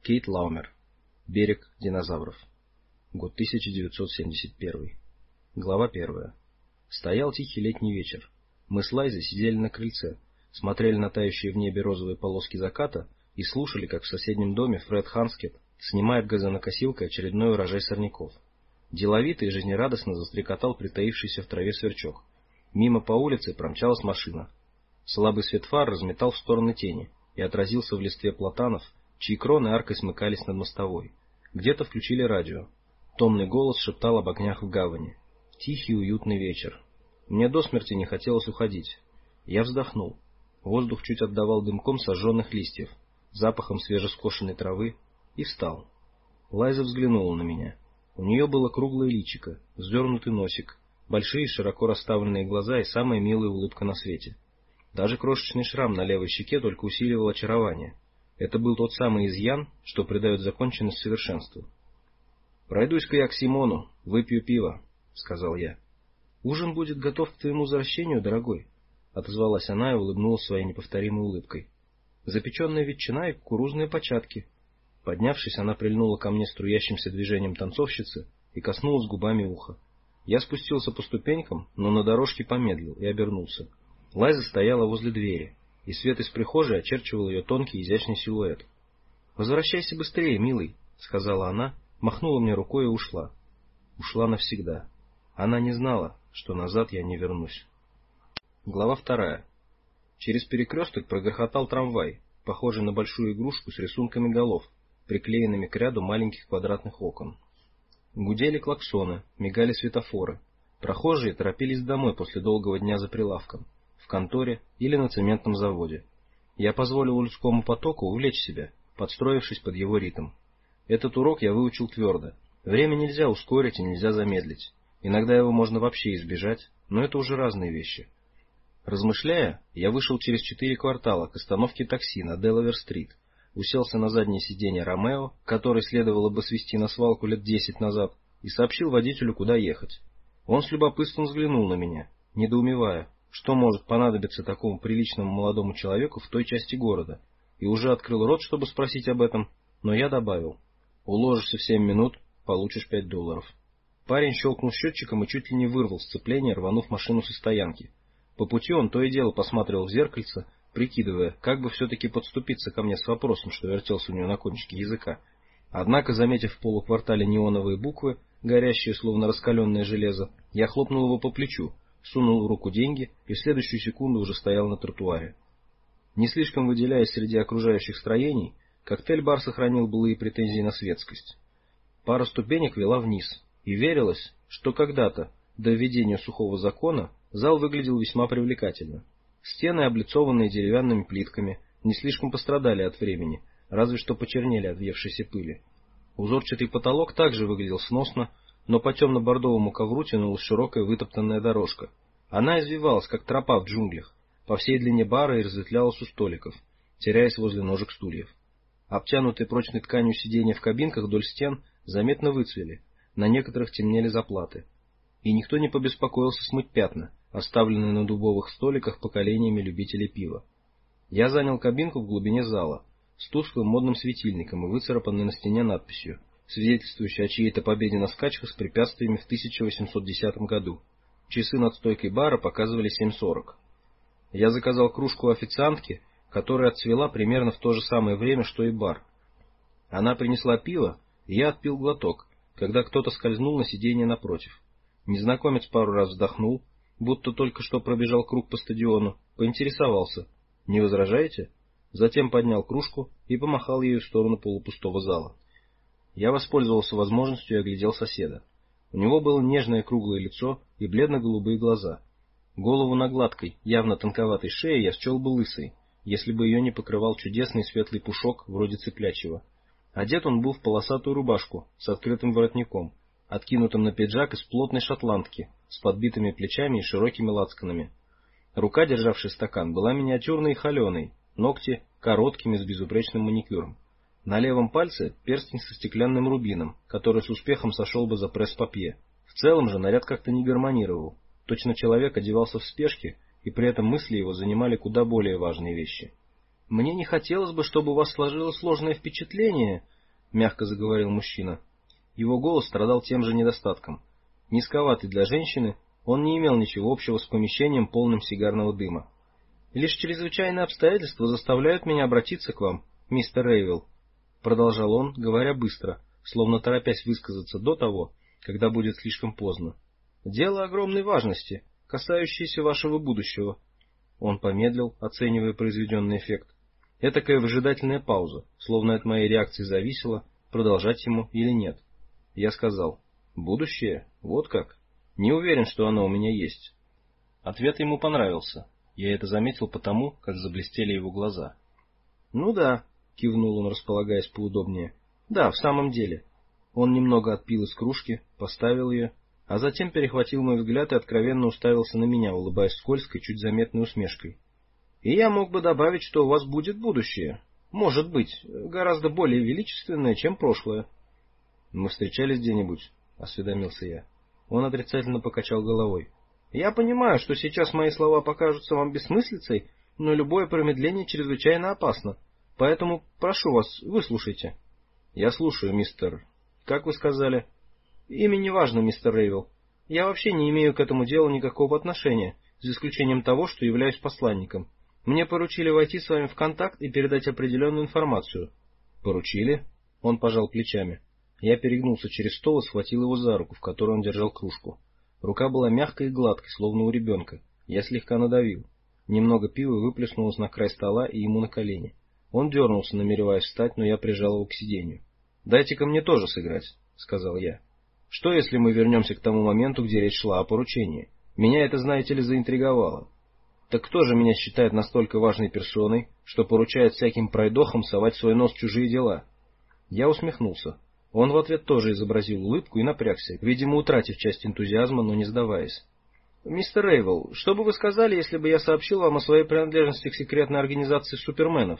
Кейт Лаумер. Берег динозавров. Год 1971. Глава 1. Стоял тихий летний вечер. Мы с Лайзой сидели на крыльце, смотрели на тающие в небе розовые полоски заката и слушали, как в соседнем доме Фред Ханскетт снимает газонокосилкой очередной урожай сорняков. Деловито и жизнерадостно застрекотал притаившийся в траве сверчок. Мимо по улице промчалась машина. Слабый свет фар разметал в стороны тени и отразился в листве платанов, чьи кроны аркой смыкались над мостовой. Где-то включили радио. Томный голос шептал об огнях в гавани. Тихий уютный вечер. Мне до смерти не хотелось уходить. Я вздохнул. Воздух чуть отдавал дымком сожженных листьев, запахом свежескошенной травы, и встал. Лайза взглянула на меня. У нее было круглое личико, вздернутый носик, большие широко расставленные глаза и самая милая улыбка на свете. Даже крошечный шрам на левой щеке только усиливал очарование. Это был тот самый изъян, что придает законченность совершенству. «Пройдусь-ка я к Симону, выпью пиво», — сказал я. «Ужин будет готов к твоему возвращению, дорогой», — отозвалась она и улыбнулась своей неповторимой улыбкой. «Запеченная ветчина и кукурузные початки». Поднявшись, она прильнула ко мне струящимся движением танцовщицы и коснулась губами уха. Я спустился по ступенькам, но на дорожке помедлил и обернулся. Лайза стояла возле двери, и свет из прихожей очерчивал ее тонкий изящный силуэт. «Возвращайся быстрее, милый», — сказала она, махнула мне рукой и ушла. Ушла навсегда. Она не знала, что назад я не вернусь. Глава 2. Через перекресток прогрохотал трамвай, похожий на большую игрушку с рисунками голов, приклеенными к ряду маленьких квадратных окон. Гудели клаксоны, мигали светофоры. Прохожие торопились домой после долгого дня за прилавком, в конторе или на цементном заводе. Я позволил людскому потоку увлечь себя, подстроившись под его ритм. Этот урок я выучил твердо. Время нельзя ускорить и нельзя замедлить. Иногда его можно вообще избежать, но это уже разные вещи. Размышляя, я вышел через 4 квартала к остановке такси на Делавер-стрит, уселся на заднее сиденье Ромео, который следовало бы свезти на свалку лет 10 назад, и сообщил водителю, куда ехать. Он с любопытством взглянул на меня, недоумевая, что может понадобиться такому приличному молодому человеку в той части города, и уже открыл рот, чтобы спросить об этом, но я добавил: «Уложишься в 7 минут, получишь $5. Парень щелкнул счетчиком и чуть ли не вырвал сцепление, рванув машину со стоянки. По пути он то и дело посматривал в зеркальце, прикидывая, как бы все-таки подступиться ко мне с вопросом, что вертелся у него на кончике языка. Однако, заметив в полуквартале неоновые буквы, горящие словно раскаленное железо, я хлопнул его по плечу, сунул в руку деньги и в следующую секунду уже стоял на тротуаре. Не слишком выделяясь среди окружающих строений, коктейль-бар сохранил былые претензии на светскость. Пара ступенек вела вниз, и верилось, что когда-то, до введения сухого закона, зал выглядел весьма привлекательно. Стены, облицованные деревянными плитками, не слишком пострадали от времени, разве что почернели от въевшейся пыли. Узорчатый потолок также выглядел сносно, но по темно-бордовому ковру тянулась широкая вытоптанная дорожка. Она извивалась, как тропа в джунглях, по всей длине бара и разветвлялась у столиков, теряясь возле ножек стульев. Обтянутые прочной тканью сиденья в кабинках вдоль стен заметно выцвели, на некоторых темнели заплаты. И никто не побеспокоился смыть пятна, оставленные на дубовых столиках поколениями любителей пива. Я занял кабинку в глубине зала, с тусклым модным светильником и выцарапанной на стене надписью, свидетельствующей о чьей-то победе на скачках с препятствиями в 1810 году. Часы над стойкой бара показывали 7:40. Я заказал кружку у официантки, которая отцвела примерно в то же самое время, что и бар. Она принесла пиво, и я отпил глоток, когда кто-то скользнул на сиденье напротив. Незнакомец пару раз вздохнул, будто только что пробежал круг по стадиону, поинтересовался: «Не возражаете?» Затем поднял кружку и помахал ею в сторону полупустого зала. Я воспользовался возможностью и оглядел соседа. У него было нежное круглое лицо и бледно-голубые глаза. Голову на гладкой, явно тонковатой шее я счел бы лысой, если бы ее не покрывал чудесный светлый пушок, вроде цыплячьего. Одет он был в полосатую рубашку с открытым воротником, откинутым на пиджак из плотной шотландки, с подбитыми плечами и широкими лацканами. Рука, державшая стакан, была миниатюрной и холеной, ногти короткими с безупречным маникюром. На левом пальце перстень со стеклянным рубином, который с успехом сошел бы за пресс-папье. В целом же наряд как-то не гармонировал. Точно человек одевался в спешке, и при этом мысли его занимали куда более важные вещи. «Мне не хотелось бы, чтобы у вас сложилось сложное впечатление», мягко заговорил мужчина. Его голос страдал тем же недостатком. Низковатый для женщины, он не имел ничего общего с помещением, полным сигарного дыма. «Лишь чрезвычайные обстоятельства заставляют меня обратиться к вам, мистер Рейвилл», продолжал он, говоря быстро, словно торопясь высказаться до того, когда будет слишком поздно. «Дело огромной важности, касающееся вашего будущего». Он помедлил, оценивая произведенный эффект. Этакая выжидательная пауза, словно от моей реакции зависело, продолжать ему или нет. Я сказал: «Будущее? Вот как? Не уверен, что оно у меня есть». Ответ ему понравился. Я это заметил потому, как заблестели его глаза. «Ну да», — кивнул он, располагаясь поудобнее. «Да, в самом деле». Он немного отпил из кружки, поставил ее, а затем перехватил мой взгляд и откровенно уставился на меня, улыбаясь скользкой, чуть заметной усмешкой. «И я мог бы добавить, что у вас будет будущее. Может быть, гораздо более величественное, чем прошлое». «Мы встречались где-нибудь?» — осведомился я. Он отрицательно покачал головой. «Я понимаю, что сейчас мои слова покажутся вам бессмыслицей, но любое промедление чрезвычайно опасно. Поэтому прошу вас, выслушайте». «Я слушаю, мистер... Как вы сказали?» «Имя не важно, мистер Рейвилл. Я вообще не имею к этому делу никакого отношения, за исключением того, что являюсь посланником. Мне поручили войти с вами в контакт и передать определенную информацию». «Поручили?» Он пожал плечами. Я перегнулся через стол и схватил его за руку, в которой он держал кружку. Рука была мягкой и гладкой, словно у ребенка. Я слегка надавил. Немного пива выплеснулось на край стола и ему на колени. Он дернулся, намереваясь встать, но я прижал его к сиденью. «Дайте-ка мне тоже сыграть», — сказал я. «Что, если мы вернемся к тому моменту, где речь шла о поручении? Меня это, знаете ли, заинтриговало. Так кто же меня считает настолько важной персоной, что поручает всяким пройдохам совать свой нос в чужие дела?» Я усмехнулся. Он в ответ тоже изобразил улыбку и напрягся, видимо, утратив часть энтузиазма, но не сдаваясь. «Мистер Рейвилл, что бы вы сказали, если бы я сообщил вам о своей принадлежности к секретной организации суперменов?»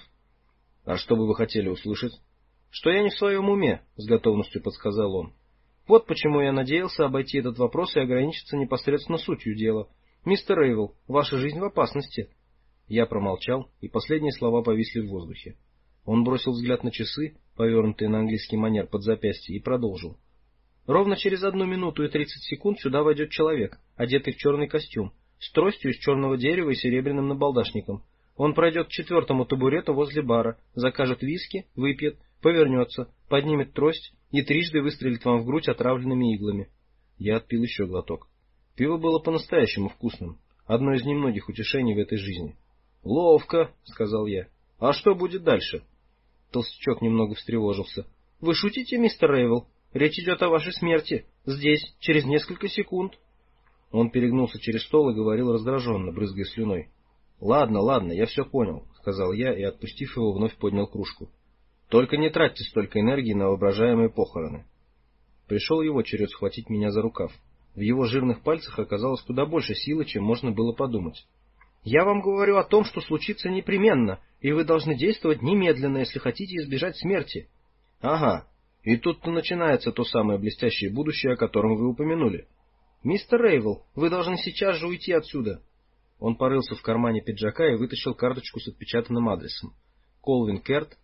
«А что бы вы хотели услышать?» «Что я не в своем уме», — с готовностью подсказал он. «Вот почему я надеялся обойти этот вопрос и ограничиться непосредственно сутью дела. Мистер Рейвилл, ваша жизнь в опасности». Я промолчал, и последние слова повисли в воздухе. Он бросил взгляд на часы, повернутые на английский манер под запястье, и продолжил. «Ровно через 1 минуту и 30 секунд сюда войдет человек, одетый в черный костюм, с тростью из черного дерева и серебряным набалдашником. Он пройдет к 4-му табурету возле бара, закажет виски, выпьет, повернется, поднимет трость и трижды выстрелит вам в грудь отравленными иглами». Я отпил еще глоток. Пиво было по-настоящему вкусным, одно из немногих утешений в этой жизни. «Ловко», — сказал я. «А что будет дальше?» Толстячок немного встревожился. «Вы шутите, мистер Рейвилл? Речь идет о вашей смерти. Здесь, через несколько секунд». Он перегнулся через стол и говорил раздраженно, брызгая слюной. «Ладно, ладно, я все понял», — сказал я и, отпустив его, вновь поднял кружку. «Только не тратьте столько энергии на воображаемые похороны». Пришел его черед схватить меня за рукав. В его жирных пальцах оказалось куда больше силы, чем можно было подумать. «Я вам говорю о том, что случится непременно, и вы должны действовать немедленно, если хотите избежать смерти». «Ага, и тут-то начинается то самое блестящее будущее, о котором вы упомянули». «Мистер Рейвилл, вы должны сейчас же уйти отсюда». Он порылся в кармане пиджака и вытащил карточку с отпечатанным адресом. Колвин Керт,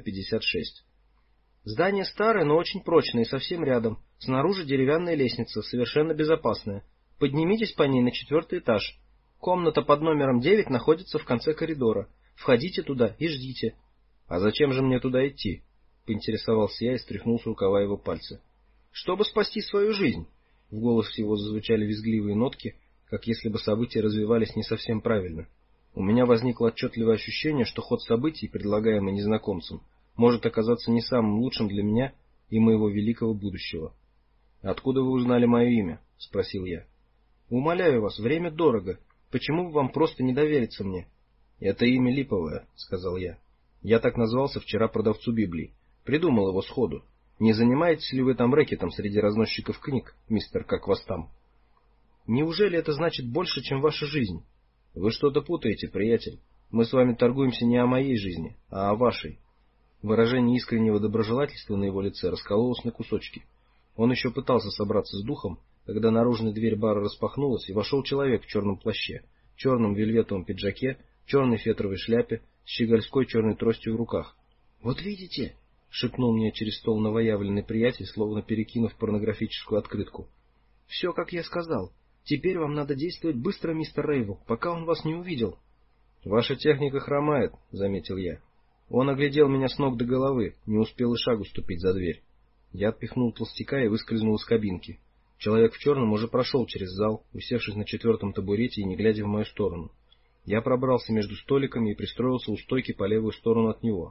356. «Здание старое, но очень прочное и совсем рядом. Снаружи деревянная лестница, совершенно безопасная. Поднимитесь по ней на 4-й этаж. Комната под номером 9 находится в конце коридора. Входите туда и ждите». «А зачем же мне туда идти?» — поинтересовался я и стряхнул с рукава его пальцы. «Чтобы спасти свою жизнь». В голосе его зазвучали визгливые нотки, как если бы события развивались не совсем правильно. У меня возникло отчетливое ощущение, что ход событий, предлагаемый незнакомцем, может оказаться не самым лучшим для меня и моего великого будущего. «Откуда вы узнали мое имя?» — спросил я. «Умоляю вас, время дорого. Почему бы вам просто не довериться мне?» «Это имя липовое», — сказал я. «Я так назвался вчера продавцу Библии. Придумал его сходу. Не занимаетесь ли вы там рэкетом среди разносчиков книг, мистер как вас там?» «Неужели это значит больше, чем ваша жизнь?» «Вы что-то путаете, приятель. Мы с вами торгуемся не о моей жизни, а о вашей». Выражение искреннего доброжелательства на его лице раскололось на кусочки. Он еще пытался собраться с духом, когда наружная дверь бара распахнулась, и вошел человек в черном плаще, черном вельветовом пиджаке, черной фетровой шляпе, с щегольской черной тростью в руках. «Вот видите», — шепнул мне через стол новоявленный приятель, словно перекинув порнографическую открытку. — Все, как я сказал. Теперь вам надо действовать быстро, мистер Рейвел, пока он вас не увидел. — Ваша техника хромает, — заметил я. Он оглядел меня с ног до головы, не успел и шагу ступить за дверь. Я отпихнул толстяка и выскользнул из кабинки. Человек в черном уже прошел через зал, усевшись на 4-м табурете и не глядя в мою сторону. Я пробрался между столиками и пристроился у стойки по левую сторону от него.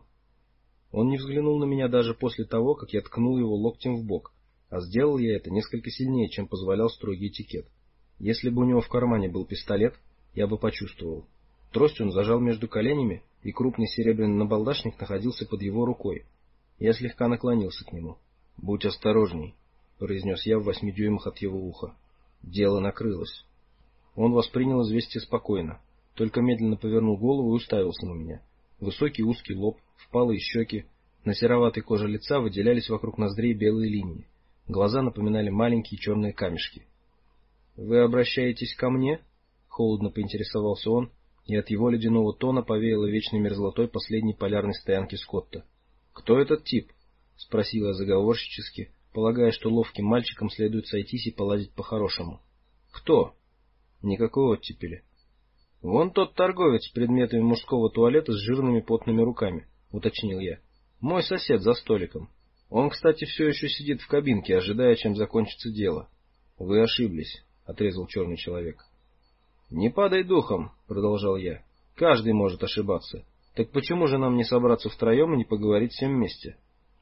Он не взглянул на меня даже после того, как я ткнул его локтем в бок, а сделал я это несколько сильнее, чем позволял строгий этикет. Если бы у него в кармане был пистолет, я бы почувствовал. Трость он зажал между коленями, и крупный серебряный набалдашник находился под его рукой. Я слегка наклонился к нему. — Будь осторожней, — произнес я в 8 дюймах от его уха. Дело накрылось. Он воспринял известие спокойно, только медленно повернул голову и уставился на меня. Высокий узкий лоб, впалые щеки, на сероватой коже лица выделялись вокруг ноздрей белые линии. Глаза напоминали маленькие черные камешки. — Вы обращаетесь ко мне? — холодно поинтересовался он, и от его ледяного тона повеяло вечной мерзлотой последней полярной стоянки Скотта. — Кто этот тип? — спросил я заговорщически, полагая, что ловким мальчикам следует сойтись и поладить по-хорошему. — Кто? — Никакой оттепели. — Вон тот торговец предметами мужского туалета с жирными потными руками, — уточнил я. — Мой сосед за столиком. Он, кстати, все еще сидит в кабинке, ожидая, чем закончится дело. — Вы ошиблись, — отрезал черный человек. — Не падай духом, — продолжал я. — Каждый может ошибаться. Так почему же нам не собраться втроем и не поговорить всем вместе?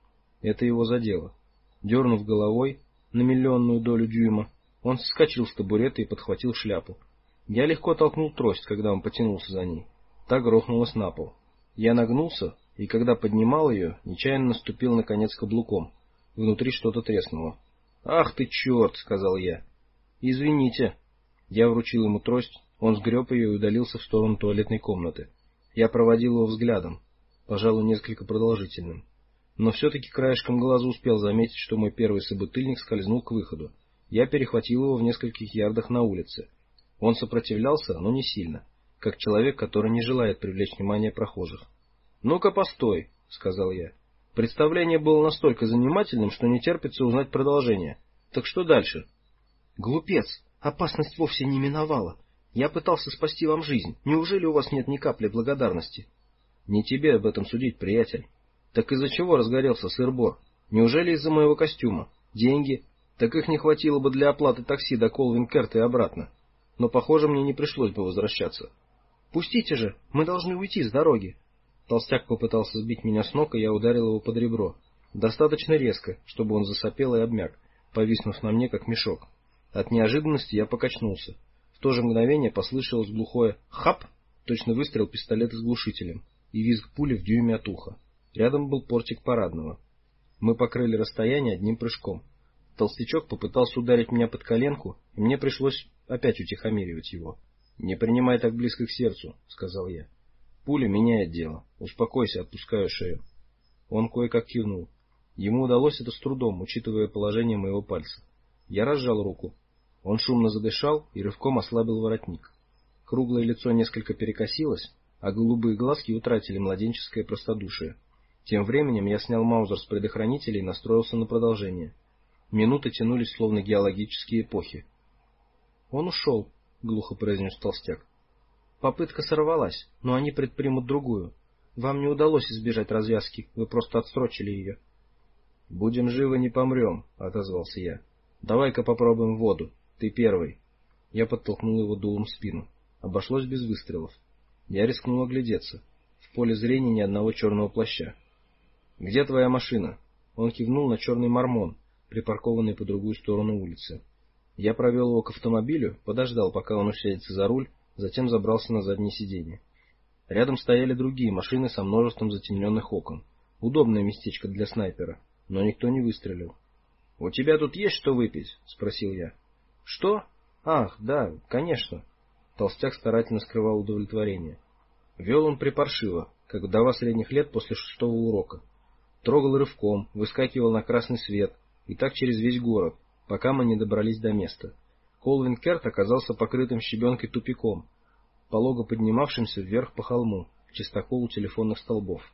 Это его задело. Дернув головой на миллионную долю дюйма, он соскочил с табурета и подхватил шляпу. Я легко толкнул трость, когда он потянулся за ней. Та грохнулась на пол. Я нагнулся, и когда поднимал ее, нечаянно наступил на конец каблуком. Внутри что-то треснуло. «Ах ты черт!» — сказал я. «Извините». Я вручил ему трость, он сгреб ее и удалился в сторону туалетной комнаты. Я проводил его взглядом, пожалуй, несколько продолжительным. Но все-таки краешком глаза успел заметить, что мой первый собутыльник скользнул к выходу. Я перехватил его в нескольких ярдах на улице. Он сопротивлялся, но не сильно, как человек, который не желает привлечь внимание прохожих. «Ну-ка, постой», — сказал я. «Представление было настолько занимательным, что не терпится узнать продолжение. Так что дальше?» «Глупец! Опасность вовсе не миновала. Я пытался спасти вам жизнь. Неужели у вас нет ни капли благодарности?» «Не тебе об этом судить, приятель. Так из-за чего разгорелся сыр-бор? Неужели из-за моего костюма? Деньги? Так их не хватило бы для оплаты такси до Колвин-Керта и обратно. Но, похоже, мне не пришлось бы возвращаться». «Пустите же! Мы должны уйти с дороги!» Толстяк попытался сбить меня с ног, и я ударил его под ребро. Достаточно резко, чтобы он засопел и обмяк, повиснув на мне, как мешок. От неожиданности я покачнулся. В то же мгновение послышалось глухое «хап!», точно выстрел пистолета с глушителем, и визг пули в дюйме от уха. Рядом был портик парадного. Мы покрыли расстояние одним прыжком. Толстячок попытался ударить меня под коленку, и мне пришлось опять утихомиривать его. «Не принимай так близко к сердцу», — сказал я. «Пуля меняет дело. Успокойся, отпускаю шею». Он кое-как кивнул. Ему удалось это с трудом, учитывая положение моего пальца. Я разжал руку. Он шумно задышал и рывком ослабил воротник. Круглое лицо несколько перекосилось, а голубые глазки утратили младенческое простодушие. Тем временем я снял маузер с предохранителя и настроился на продолжение. Минуты тянулись, словно геологические эпохи. «Он ушел», — глухо произнес толстяк. «Попытка сорвалась, но они предпримут другую. Вам не удалось избежать развязки, вы просто отсрочили ее». «Будем живы, не помрем», — отозвался я. «Давай-ка попробуем воду. Ты первый». Я подтолкнул его дулом в спину. Обошлось без выстрелов. Я рискнул оглядеться. В поле зрения ни одного черного плаща. «Где твоя машина?» Он кивнул на черный мормон, припаркованный по другую сторону улицы. Я провел его к автомобилю, подождал, пока он усядется за руль, затем забрался на заднее сиденье. Рядом стояли другие машины со множеством затемненных окон. Удобное местечко для снайпера, но никто не выстрелил. «У тебя тут есть что выпить?» — спросил я. «Что? Ах, да, конечно». Толстяк старательно скрывал удовлетворение. Вел он припаршиво, как вдова средних лет после 6-го урока. Трогал рывком, выскакивал на красный свет, и так через весь город, пока мы не добрались до места. Колвин-Керт оказался покрытым щебенкой тупиком, полого поднимавшимся вверх по холму, к чистоколу телефонных столбов.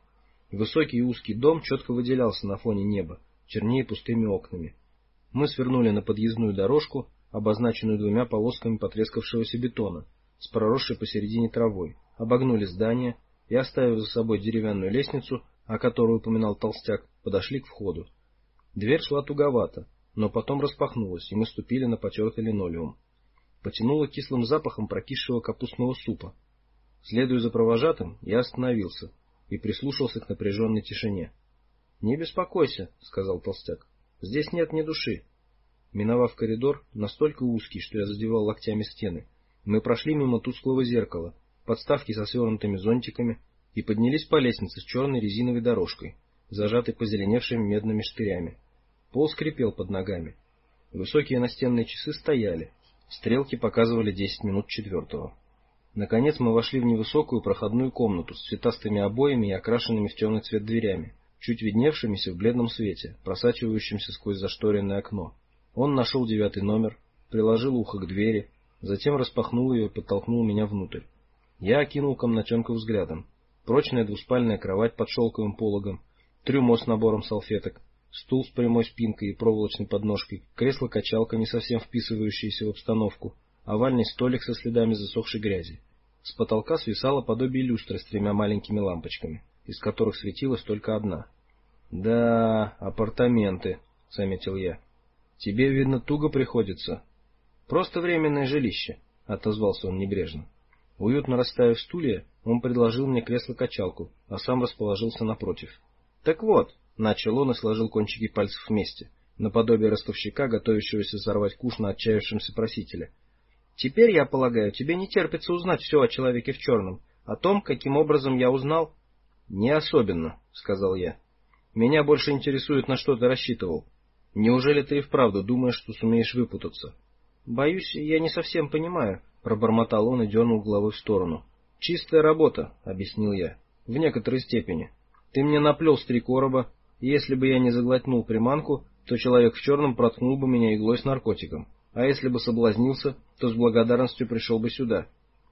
Высокий и узкий дом четко выделялся на фоне неба, чернее пустыми окнами. Мы свернули на подъездную дорожку, обозначенную двумя полосками потрескавшегося бетона, с проросшей посередине травой, обогнули здание и, оставив за собой деревянную лестницу, о которой упоминал толстяк, подошли к входу. Дверь шла туговато, но потом распахнулась, и мы ступили на потертый линолеум. Потянуло кислым запахом прокисшего капустного супа. Следуя за провожатым, я остановился и прислушался к напряженной тишине. — Не беспокойся, — сказал толстяк, — здесь нет ни души. Миновав коридор, настолько узкий, что я задевал локтями стены, мы прошли мимо тусклого зеркала, подставки со свернутыми зонтиками, и поднялись по лестнице с черной резиновой дорожкой, зажатой позеленевшими медными штырями. Пол скрипел под ногами. Высокие настенные часы стояли. Стрелки показывали 10 минут четвертого. Наконец мы вошли в невысокую проходную комнату с цветастыми обоями и окрашенными в темный цвет дверями, чуть видневшимися в бледном свете, просачивающимся сквозь зашторенное окно. Он нашел 9 номер, приложил ухо к двери, затем распахнул ее и подтолкнул меня внутрь. Я окинул комнатенку взглядом. Прочная двуспальная кровать под шелковым пологом, трюмо с набором салфеток, стул с прямой спинкой и проволочной подножкой, кресло-качалка, не совсем вписывающееся в обстановку, овальный столик со следами засохшей грязи. С потолка свисало подобие люстры с 3 маленькими лампочками, из которых светилась только одна. — Да, апартаменты, — заметил я. — Тебе, видно, туго приходится. — Просто временное жилище, — отозвался он небрежно. Уютно расставив стулья, он предложил мне кресло-качалку, а сам расположился напротив. — Так вот, — начал он и сложил кончики пальцев вместе, наподобие ростовщика, готовящегося сорвать куш на отчаявшемся просителя. — Теперь, я полагаю, тебе не терпится узнать все о человеке в черном, о том, каким образом я узнал... — Не особенно, — сказал я. — Меня больше интересует, на что ты рассчитывал. Неужели ты и вправду думаешь, что сумеешь выпутаться? — Боюсь, я не совсем понимаю, — пробормотал он и дернул головой в сторону. — Чистая работа, — объяснил я, — в некоторой степени. Ты мне наплел с 3 короба, и если бы я не заглотнул приманку, то человек в черном проткнул бы меня иглой с наркотиком, а если бы соблазнился, то с благодарностью пришел бы сюда.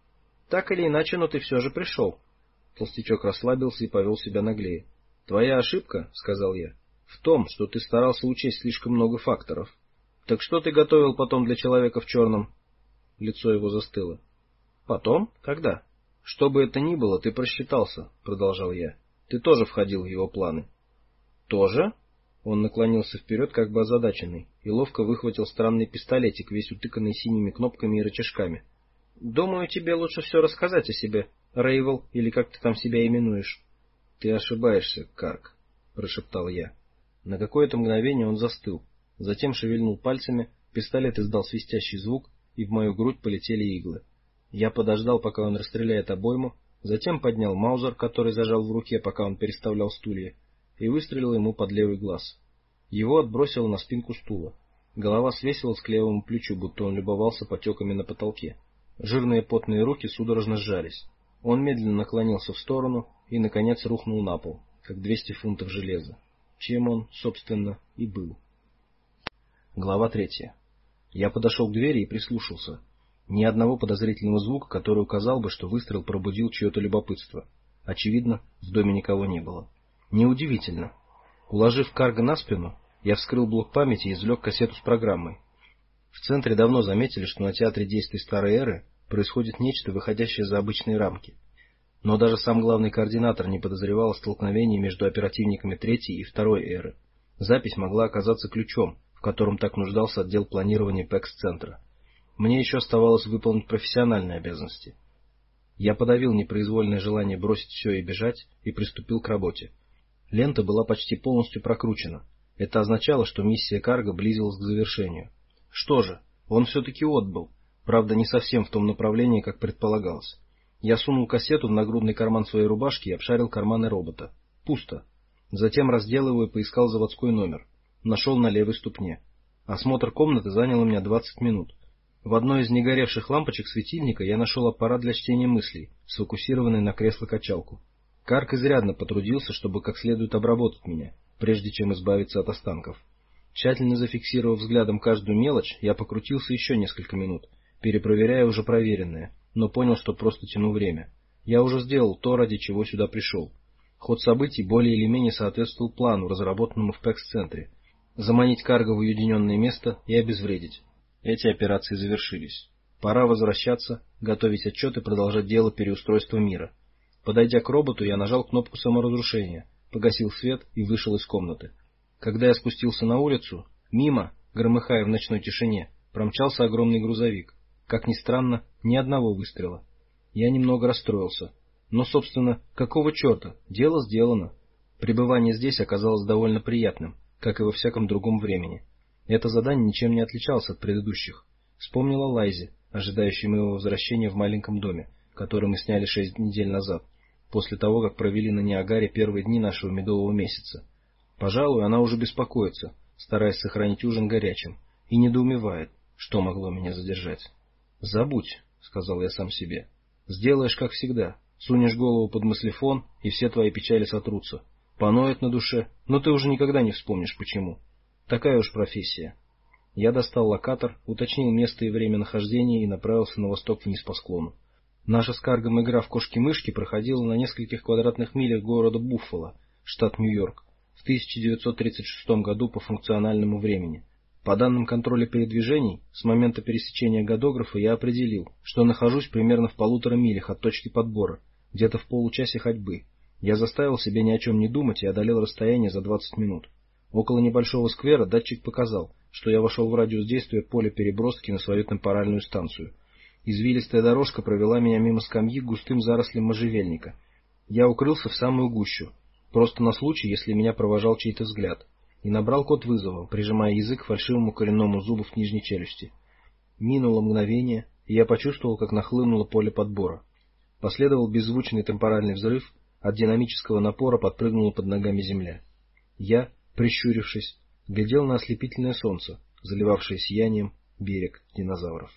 — Так или иначе, но ты все же пришел. Толстячок расслабился и повел себя наглее. — Твоя ошибка, — сказал я, — в том, что ты старался учесть слишком много факторов. Так что ты готовил потом для человека в черном? Лицо его застыло. — Потом? Когда? — Что бы это ни было, ты просчитался, — продолжал я. Ты тоже входил в его планы. — Тоже? Он наклонился вперед, как бы озадаченный, и ловко выхватил странный пистолетик, весь утыканный синими кнопками и рычажками. — Думаю, тебе лучше все рассказать о себе, Рейвел, или как ты там себя именуешь. — Ты ошибаешься, Карк, — прошептал я. На какое-то мгновение он застыл, затем шевельнул пальцами, пистолет издал свистящий звук, и в мою грудь полетели иглы. Я подождал, пока он расстреляет обойму, затем поднял маузер, который зажал в руке, пока он переставлял стулья, и выстрелил ему под левый глаз. Его отбросило на спинку стула. Голова свесилась к левому плечу, будто он любовался потеками на потолке. Жирные потные руки судорожно сжались. Он медленно наклонился в сторону и, наконец, рухнул на пол, как 200 фунтов железа. Чем он, собственно, и был. Глава 3. Я подошел к двери и прислушался. Ни одного подозрительного звука, который указал бы, что выстрел пробудил чье-то любопытство. Очевидно, в доме никого не было. Неудивительно. Уложив Карга на спину, я вскрыл блок памяти и извлек кассету с программой. В центре давно заметили, что на театре действий старой эры происходит нечто, выходящее за обычные рамки. Но даже сам главный координатор не подозревал о столкновении между оперативниками третьей и второй эры. Запись могла оказаться ключом, в котором так нуждался отдел планирования ПЭКС-центра. Мне еще оставалось выполнить профессиональные обязанности. Я подавил непроизвольное желание бросить все и бежать, и приступил к работе. Лента была почти полностью прокручена. Это означало, что миссия Карга близилась к завершению. Что же, он все-таки отбыл, правда, не совсем в том направлении, как предполагалось. Я сунул кассету в нагрудный карман своей рубашки и обшарил карманы робота. Пусто. Затем раздел его и поискал заводской номер. Нашел на левой ступне. Осмотр комнаты занял у меня 20 минут. В одной из негоревших лампочек светильника я нашел аппарат для чтения мыслей, сфокусированный на кресло-качалку. Карк изрядно потрудился, чтобы как следует обработать меня, прежде чем избавиться от останков. Тщательно зафиксировав взглядом каждую мелочь, я покрутился еще несколько минут, перепроверяя уже проверенное, но понял, что просто тяну время. Я уже сделал то, ради чего сюда пришел. Ход событий более или менее соответствовал плану, разработанному в ПЭКС-центре. Заманить карго в уединенное место и обезвредить. Эти операции завершились. Пора возвращаться, готовить отчет и продолжать дело переустройства мира. Подойдя к роботу, я нажал кнопку саморазрушения, погасил свет и вышел из комнаты. Когда я спустился на улицу, мимо, громыхая в ночной тишине, промчался огромный грузовик. Как ни странно, ни одного выстрела. Я немного расстроился. Но, собственно, какого черта? Дело сделано. Пребывание здесь оказалось довольно приятным, как и во всяком другом времени. Это задание ничем не отличалось от предыдущих. Вспомнила Лайзе, ожидающей моего возвращения в маленьком доме, который мы сняли 6 недель назад, после того, как провели на Ниагаре первые дни нашего медового месяца. Пожалуй, она уже беспокоится, стараясь сохранить ужин горячим, и недоумевает, что могло меня задержать. «Забудь», — сказал я сам себе. «Сделаешь, как всегда. Сунешь голову под мыслефон, и все твои печали сотрутся. Поноет на душе, но ты уже никогда не вспомнишь, почему. Такая уж профессия». Я достал локатор, уточнил место и время нахождения и направился на восток вниз по склону. Наша с Каргом игра в кошки-мышки проходила на нескольких квадратных милях города Буффало, штат Нью-Йорк, в 1936 году по функциональному времени. По данным контроля передвижений, с момента пересечения годографа я определил, что нахожусь примерно в 1,5 милях от точки подбора, где-то в получасе ходьбы. Я заставил себя ни о чем не думать и одолел расстояние за 20 минут. Около небольшого сквера датчик показал, что я вошел в радиус действия поля переброски на свою темпоральную станцию. Извилистая дорожка провела меня мимо скамьи к густым зарослям можжевельника. Я укрылся в самую гущу, просто на случай, если меня провожал чей-то взгляд, и набрал код вызова, прижимая язык к фальшивому коренному зубу в нижней челюсти. Минуло мгновение, и я почувствовал, как нахлынуло поле подбора. Последовал беззвучный темпоральный взрыв, от динамического напора подпрыгнула под ногами земля. Я, прищурившись, глядел на ослепительное солнце, заливавшее сиянием берег динозавров.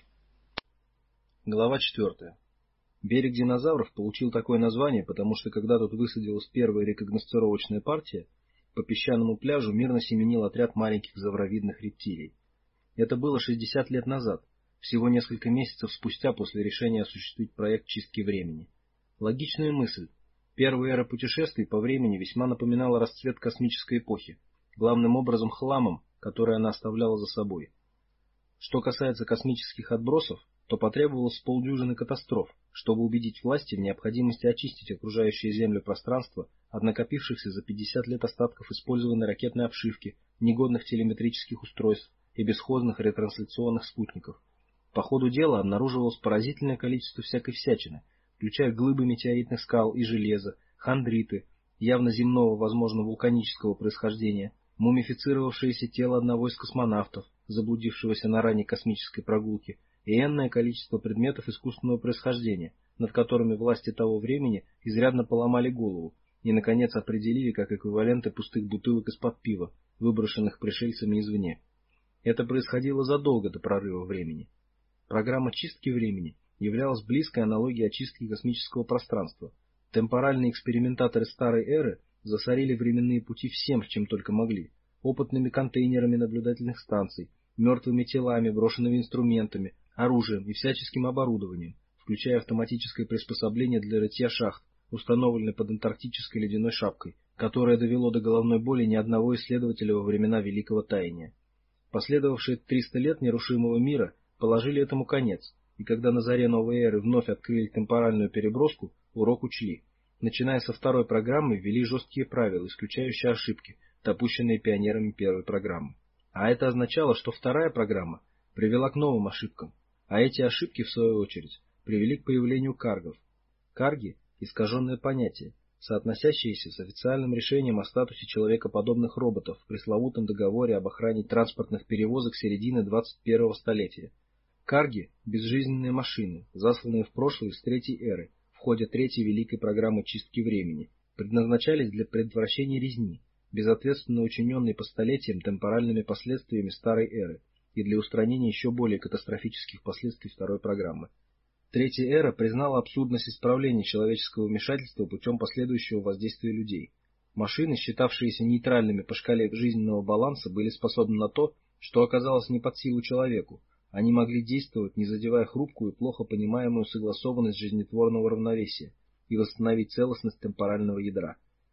Глава 4. Берег динозавров получил такое название, потому что когда тут высадилась первая рекогносцировочная партия, по песчаному пляжу мирно семенил отряд маленьких завровидных рептилий. Это было 60 лет назад, всего несколько месяцев спустя после решения осуществить проект чистки времени. Логичная мысль. Первая эра путешествий по времени весьма напоминала расцвет космической эпохи, главным образом хламом, который она оставляла за собой. Что касается космических отбросов, то потребовалось 50 катастроф, чтобы убедить власти в необходимости очистить окружающее Землю пространство от накопившихся за 50 лет остатков использованной ракетной обшивки, негодных телеметрических устройств и бесхозных ретрансляционных спутников. По ходу дела обнаруживалось поразительное количество всякой всячины, включая глыбы метеоритных скал и железа, хондриты, явно земного, возможно, вулканического происхождения, мумифицировавшееся тело одного из космонавтов, заблудившегося на ранней космической прогулке, и энное количество предметов искусственного происхождения, над которыми власти того времени изрядно поломали голову и, наконец, определили как эквиваленты пустых бутылок из-под пива, выброшенных пришельцами извне. Это происходило задолго до прорыва времени. Программа чистки времени являлась близкой аналогией очистки космического пространства. Темпоральные экспериментаторы старой эры засорили временные пути всем, чем только могли: опытными контейнерами наблюдательных станций, мертвыми телами, брошенными инструментами, оружием и всяческим оборудованием, включая автоматическое приспособление для рытья шахт, установленное под антарктической ледяной шапкой, которое довело до головной боли ни одного исследователя во времена Великого Таяния. Последовавшие 300 лет нерушимого мира положили этому конец, и когда на заре новой эры вновь открыли темпоральную переброску, урок учли. Начиная со второй программы ввели жесткие правила, исключающие ошибки, допущенные пионерами первой программы. А это означало, что вторая программа привела к новым ошибкам, а эти ошибки, в свою очередь, привели к появлению каргов. Карги – искаженное понятие, соотносящееся с официальным решением о статусе человекоподобных роботов в пресловутом договоре об охране транспортных перевозок середины 21-го столетия. Карги – безжизненные машины, засланные в прошлое из третьей эры, в ходе третьей великой программы чистки времени, предназначались для предотвращения резни, безответственно учиненной по столетиям темпоральными последствиями старой эры, и для устранения еще более катастрофических последствий второй программы. Третья эра признала абсурдность исправления человеческого вмешательства путем последующего воздействия людей. Машины, считавшиеся нейтральными по шкале жизненного баланса, были способны на то, что оказалось не под силу человеку. Они могли действовать, не задевая хрупкую и плохо понимаемую согласованность жизнетворного равновесия, и восстановить целостность темпорального ядра.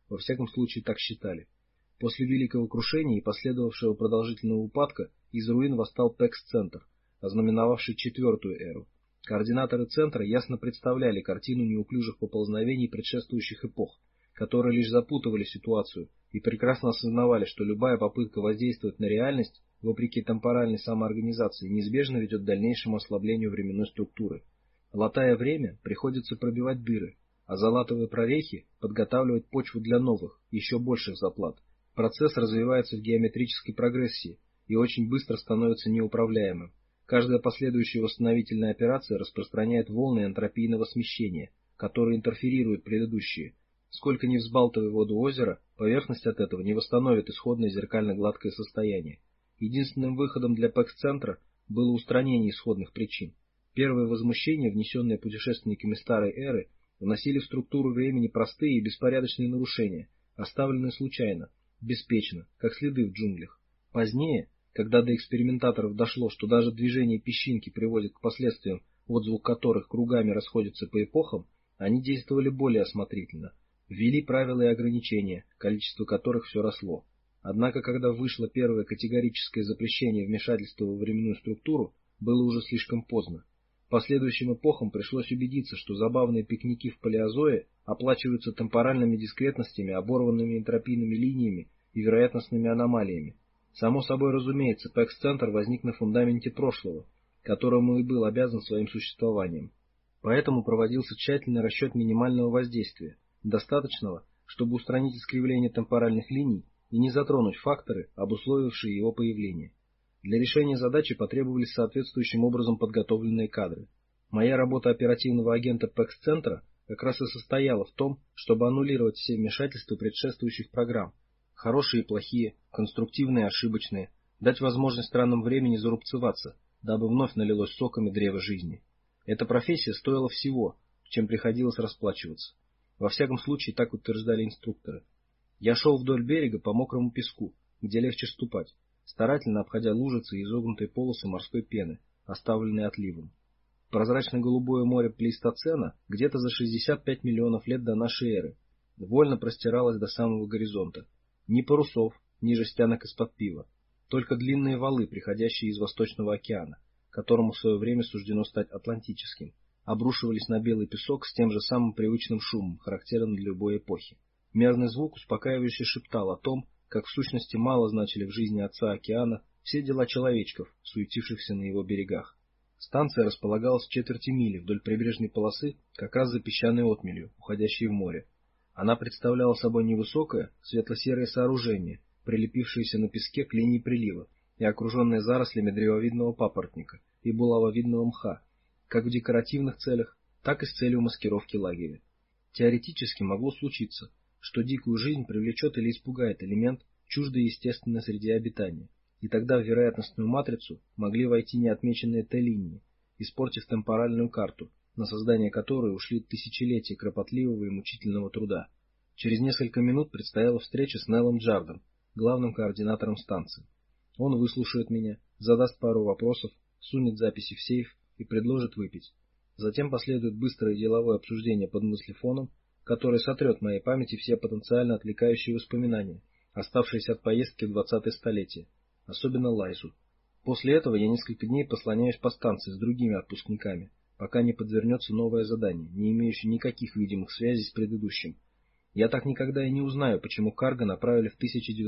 во всяком случае так считали. После Великого крушения и последовавшего продолжительного упадка из руин восстал Пекс-центр, ознаменовавший четвертую эру. Координаторы центра ясно представляли картину неуклюжих поползновений предшествующих эпох, которые лишь запутывали ситуацию и прекрасно осознавали, что любая попытка воздействовать на реальность, вопреки темпоральной самоорганизации, неизбежно ведет к дальнейшему ослаблению временной структуры. Латая время, приходится пробивать дыры, а залатывая прорехи, подготавливать почву для новых, еще больших заплат. Процесс развивается в геометрической прогрессии и очень быстро становится неуправляемым. Каждая последующая восстановительная операция распространяет волны энтропийного смещения, которые интерферируют предыдущие. Сколько ни взбалтывай воду озера, поверхность от этого не восстановит исходное зеркально-гладкое состояние. Единственным выходом для Пекс-центра было устранение исходных причин. Первые возмущения, внесенные путешественниками старой эры, вносили в структуру времени простые и беспорядочные нарушения, оставленные случайно, беспечно, как следы в джунглях. Позднее, когда до экспериментаторов дошло, что даже движение песчинки приводит к последствиям, отзвук которых кругами расходится по эпохам, они действовали более осмотрительно, ввели правила и ограничения, количество которых все росло. Однако, когда вышло первое категорическое запрещение вмешательства во временную структуру, было уже слишком поздно. Последующим эпохам пришлось убедиться, что забавные пикники в палеозое оплачиваются темпоральными дискретностями, оборванными энтропийными линиями и вероятностными аномалиями. Само собой разумеется, Пекс-центр возник на фундаменте прошлого, которому и был обязан своим существованием. Поэтому проводился тщательный расчет минимального воздействия, достаточного, чтобы устранить искривление темпоральных линий и не затронуть факторы, обусловившие его появление. Для решения задачи потребовались соответствующим образом подготовленные кадры. Моя работа оперативного агента Пекс-центра как раз и состояла в том, чтобы аннулировать все вмешательства предшествующих программ, хорошие и плохие, конструктивные и ошибочные, дать возможность странам времени зарубцеваться, дабы вновь налилось соками древо жизни. Эта профессия стоила всего, чем приходилось расплачиваться. Во всяком случае, так утверждали инструкторы. Я шел вдоль берега по мокрому песку, где легче ступать, старательно обходя лужицы и изогнутые полосы морской пены, оставленные отливом. Прозрачно-голубое море плейстоцена где-то за 65 миллионов лет до нашей эры вольно простиралось до самого горизонта. Ни парусов, ни жестянок из-под пива, только длинные валы, приходящие из Восточного океана, которому в свое время суждено стать Атлантическим, обрушивались на белый песок с тем же самым привычным шумом, характерным для любой эпохи. Мерный звук успокаивающе шептал о том, как в сущности мало значили в жизни отца океана все дела человечков, суетившихся на его берегах. Станция располагалась в четверти мили вдоль прибрежной полосы, как раз за песчаной отмелью, уходящей в море. Она представляла собой невысокое, светло-серое сооружение, прилепившееся на песке к линии прилива и окруженное зарослями древовидного папоротника и булавовидного мха, как в декоративных целях, так и с целью маскировки лагеря. Теоретически могло случиться, что дикую жизнь привлечет или испугает элемент, чуждый естественной среде обитания, и тогда в вероятностную матрицу могли войти неотмеченные Т-линии, испортив темпоральную карту, на создание которой ушли тысячелетия кропотливого и мучительного труда. Через несколько минут предстояла встреча с Неллом Джардом, главным координатором станции. Он выслушает меня, задаст пару вопросов, сунет записи в сейф и предложит выпить. Затем последует быстрое деловое обсуждение под мыслефоном, который сотрет в моей памяти все потенциально отвлекающие воспоминания, оставшиеся от поездки в 20-е столетие, особенно Лайзу. После этого я несколько дней послоняюсь по станции с другими отпускниками, пока не подвернется новое задание, не имеющее никаких видимых связей с предыдущим. Я так никогда и не узнаю, почему Карга направили в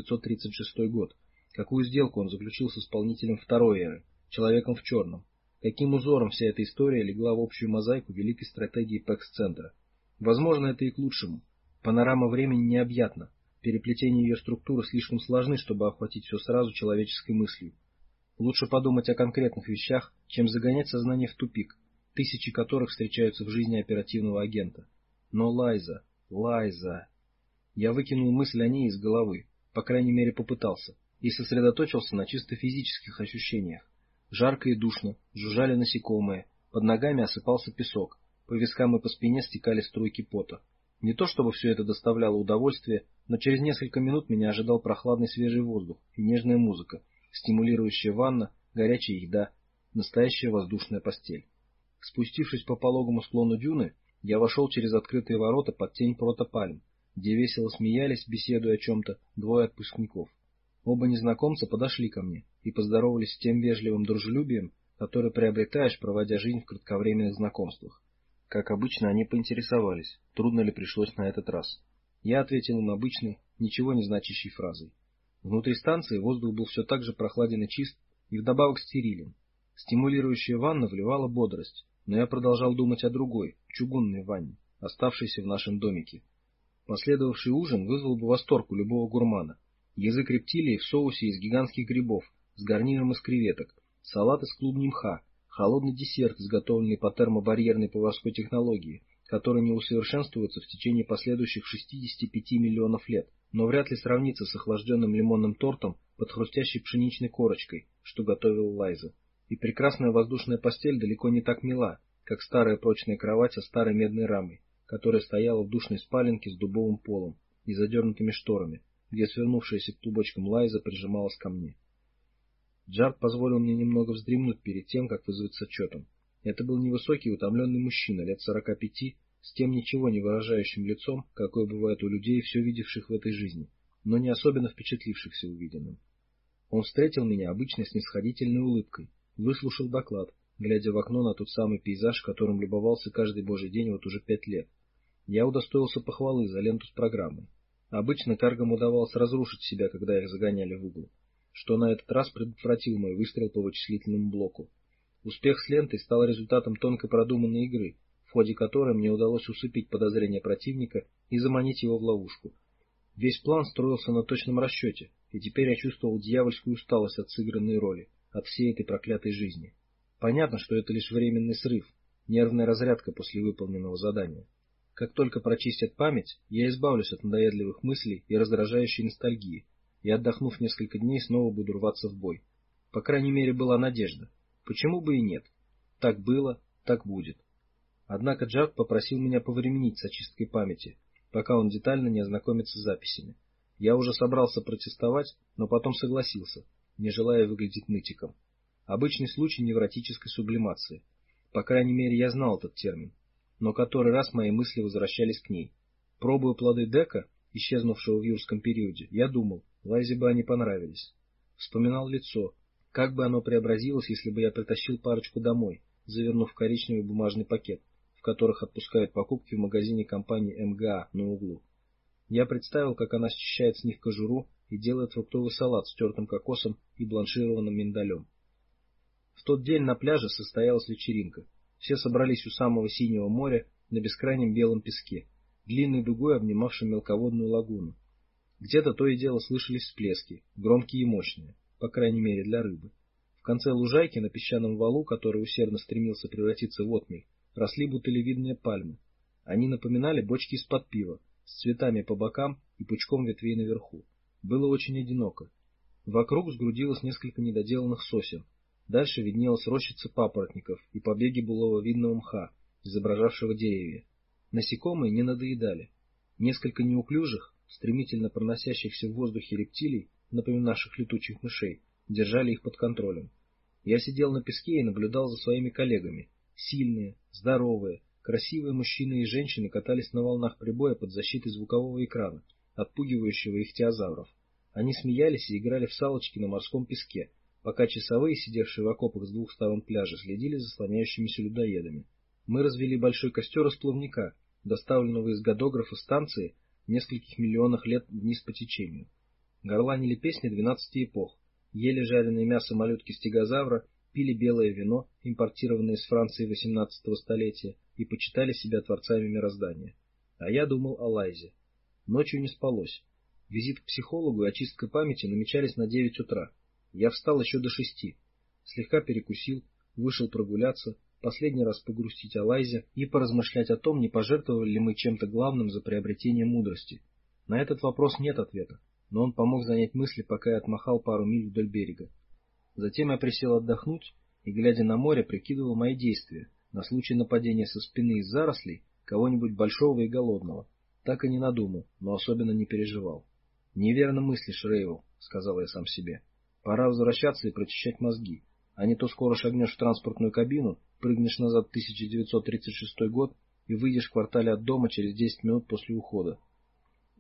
1936 год, какую сделку он заключил с исполнителем второй эры, человеком в черном, каким узором вся эта история легла в общую мозаику великой стратегии Пекс-центра. Возможно, это и к лучшему. Панорама времени необъятна, переплетение ее структуры слишком сложны, чтобы охватить все сразу человеческой мыслью. Лучше подумать о конкретных вещах, чем загонять сознание в тупик, тысячи которых встречаются в жизни оперативного агента. Но Лайза... Я выкинул мысль о ней из головы, по крайней мере попытался, и сосредоточился на чисто физических ощущениях. Жарко и душно, жужжали насекомые, под ногами осыпался песок, по вискам и по спине стекали струйки пота. Не то чтобы все это доставляло удовольствие, но через несколько минут меня ожидал прохладный свежий воздух и нежная музыка, стимулирующая ванна, горячая еда, настоящая воздушная постель. Спустившись по пологому склону дюны, я вошел через открытые ворота под тень протопальм, где весело смеялись, беседуя о чем-то, двое отпускников. Оба незнакомца подошли ко мне и поздоровались с тем вежливым дружелюбием, которое приобретаешь, проводя жизнь в кратковременных знакомствах. Как обычно, они поинтересовались, трудно ли пришлось на этот раз. Я ответил им обычной, ничего не значащей фразой. Внутри станции воздух был все так же прохладен и чист, и вдобавок стерилен. Стимулирующая ванна вливала бодрость, но я продолжал думать о другой, чугунной ванне, оставшейся в нашем домике. Последовавший ужин вызвал бы восторг у любого гурмана. Язык рептилии в соусе из гигантских грибов, с гарниром из креветок, салат из клубней мха, холодный десерт, изготовленный по термобарьерной поварской технологии, который не усовершенствуется в течение последующих 65 миллионов лет, но вряд ли сравнится с охлажденным лимонным тортом под хрустящей пшеничной корочкой, что готовила Лайза. И прекрасная воздушная постель далеко не так мила, как старая прочная кровать со старой медной рамой, которая стояла в душной спаленке с дубовым полом и задернутыми шторами, где свернувшаяся клубочком Лайза прижималась ко мне. Джаред позволил мне немного вздремнуть перед тем, как вызвать с отчетом. Это был невысокий, утомленный мужчина, лет 45, с тем ничего не выражающим лицом, какое бывает у людей, все видевших в этой жизни, но не особенно впечатлившихся увиденным. Он встретил меня обычной снисходительной улыбкой, выслушал доклад, глядя в окно на тот самый пейзаж, которым любовался каждый божий день вот уже 5 лет. Я удостоился похвалы за ленту с программой. Обычно каргам удавалось разрушить себя, когда их загоняли в угол, что на этот раз предотвратил мой выстрел по вычислительному блоку. Успех с лентой стал результатом тонко продуманной игры, в ходе которой мне удалось усыпить подозрения противника и заманить его в ловушку. Весь план строился на точном расчете, и теперь я чувствовал дьявольскую усталость от сыгранной роли, от всей этой проклятой жизни. Понятно, что это лишь временный срыв, нервная разрядка после выполненного задания. Как только прочистят память, я избавлюсь от надоедливых мыслей и раздражающей ностальгии, и, отдохнув несколько дней, снова буду рваться в бой. По крайней мере, была надежда. Почему бы и нет? Так было, так будет. Однако Джаред попросил меня повременить с очисткой памяти, пока он детально не ознакомится с записями. Я уже собрался протестовать, но потом согласился, не желая выглядеть нытиком. Обычный случай невротической сублимации. По крайней мере, я знал этот термин. Но который раз мои мысли возвращались к ней. Пробуя плоды Дека, исчезнувшего в юрском периоде, я думал, Лайзе бы они понравились. Вспоминал лицо, как бы оно преобразилось, если бы я притащил парочку домой, завернув в коричневый бумажный пакет, в которых отпускают покупки в магазине компании МГА на углу. Я представил, как она счищает с них кожуру и делает фруктовый салат с тертым кокосом и бланшированным миндалем. В тот день на пляже состоялась вечеринка. Все собрались у самого синего моря на бескрайнем белом песке, длинной дугой обнимавшей мелководную лагуну. Где-то то и дело слышались всплески, громкие и мощные, по крайней мере для рыбы. В конце лужайки на песчаном валу, который усердно стремился превратиться в отмель, росли бутылевидные пальмы. Они напоминали бочки из-под пива, с цветами по бокам и пучком ветвей наверху. Было очень одиноко. Вокруг сгрудилось несколько недоделанных сосен. Дальше виднелась рощица папоротников и побеги булавовидного мха, изображавшего деревья. Насекомые не надоедали. Несколько неуклюжих, стремительно проносящихся в воздухе рептилий, напоминавших летучих мышей, держали их под контролем. Я сидел на песке и наблюдал за своими коллегами. Сильные, здоровые, красивые мужчины и женщины катались на волнах прибоя под защитой звукового экрана, отпугивающего ихтиозавров. Они смеялись и играли в салочки на морском песке, пока часовые, сидевшие в окопах с двух сторон пляжа, следили за слоняющимися людоедами. Мы развели большой костер из плавника, доставленного из гадографа станции в нескольких миллионах лет вниз по течению. Горланили песни 12 эпох, ели жареное мясо моллютки-стегозавра, пили белое вино, импортированное из Франции 18 столетия, и почитали себя творцами мироздания. А я думал о Лайзе. Ночью не спалось. Визит к психологу и очистка памяти намечались на 9 утра. Я встал еще до 6, слегка перекусил, вышел прогуляться, последний раз погрустить о Лайзе и поразмышлять о том, не пожертвовали ли мы чем-то главным за приобретение мудрости. На этот вопрос нет ответа, но он помог занять мысли, пока я отмахал пару миль вдоль берега. Затем я присел отдохнуть и, глядя на море, прикидывал мои действия на случай нападения со спины из зарослей кого-нибудь большого и голодного. Так и не надумал, но особенно не переживал. «Неверно мыслишь, Рейвел», — сказал я сам себе. «Пора возвращаться и прочищать мозги, а не то скоро шагнешь в транспортную кабину, прыгнешь назад в 1936 год и выйдешь в квартале от дома через 10 минут после ухода».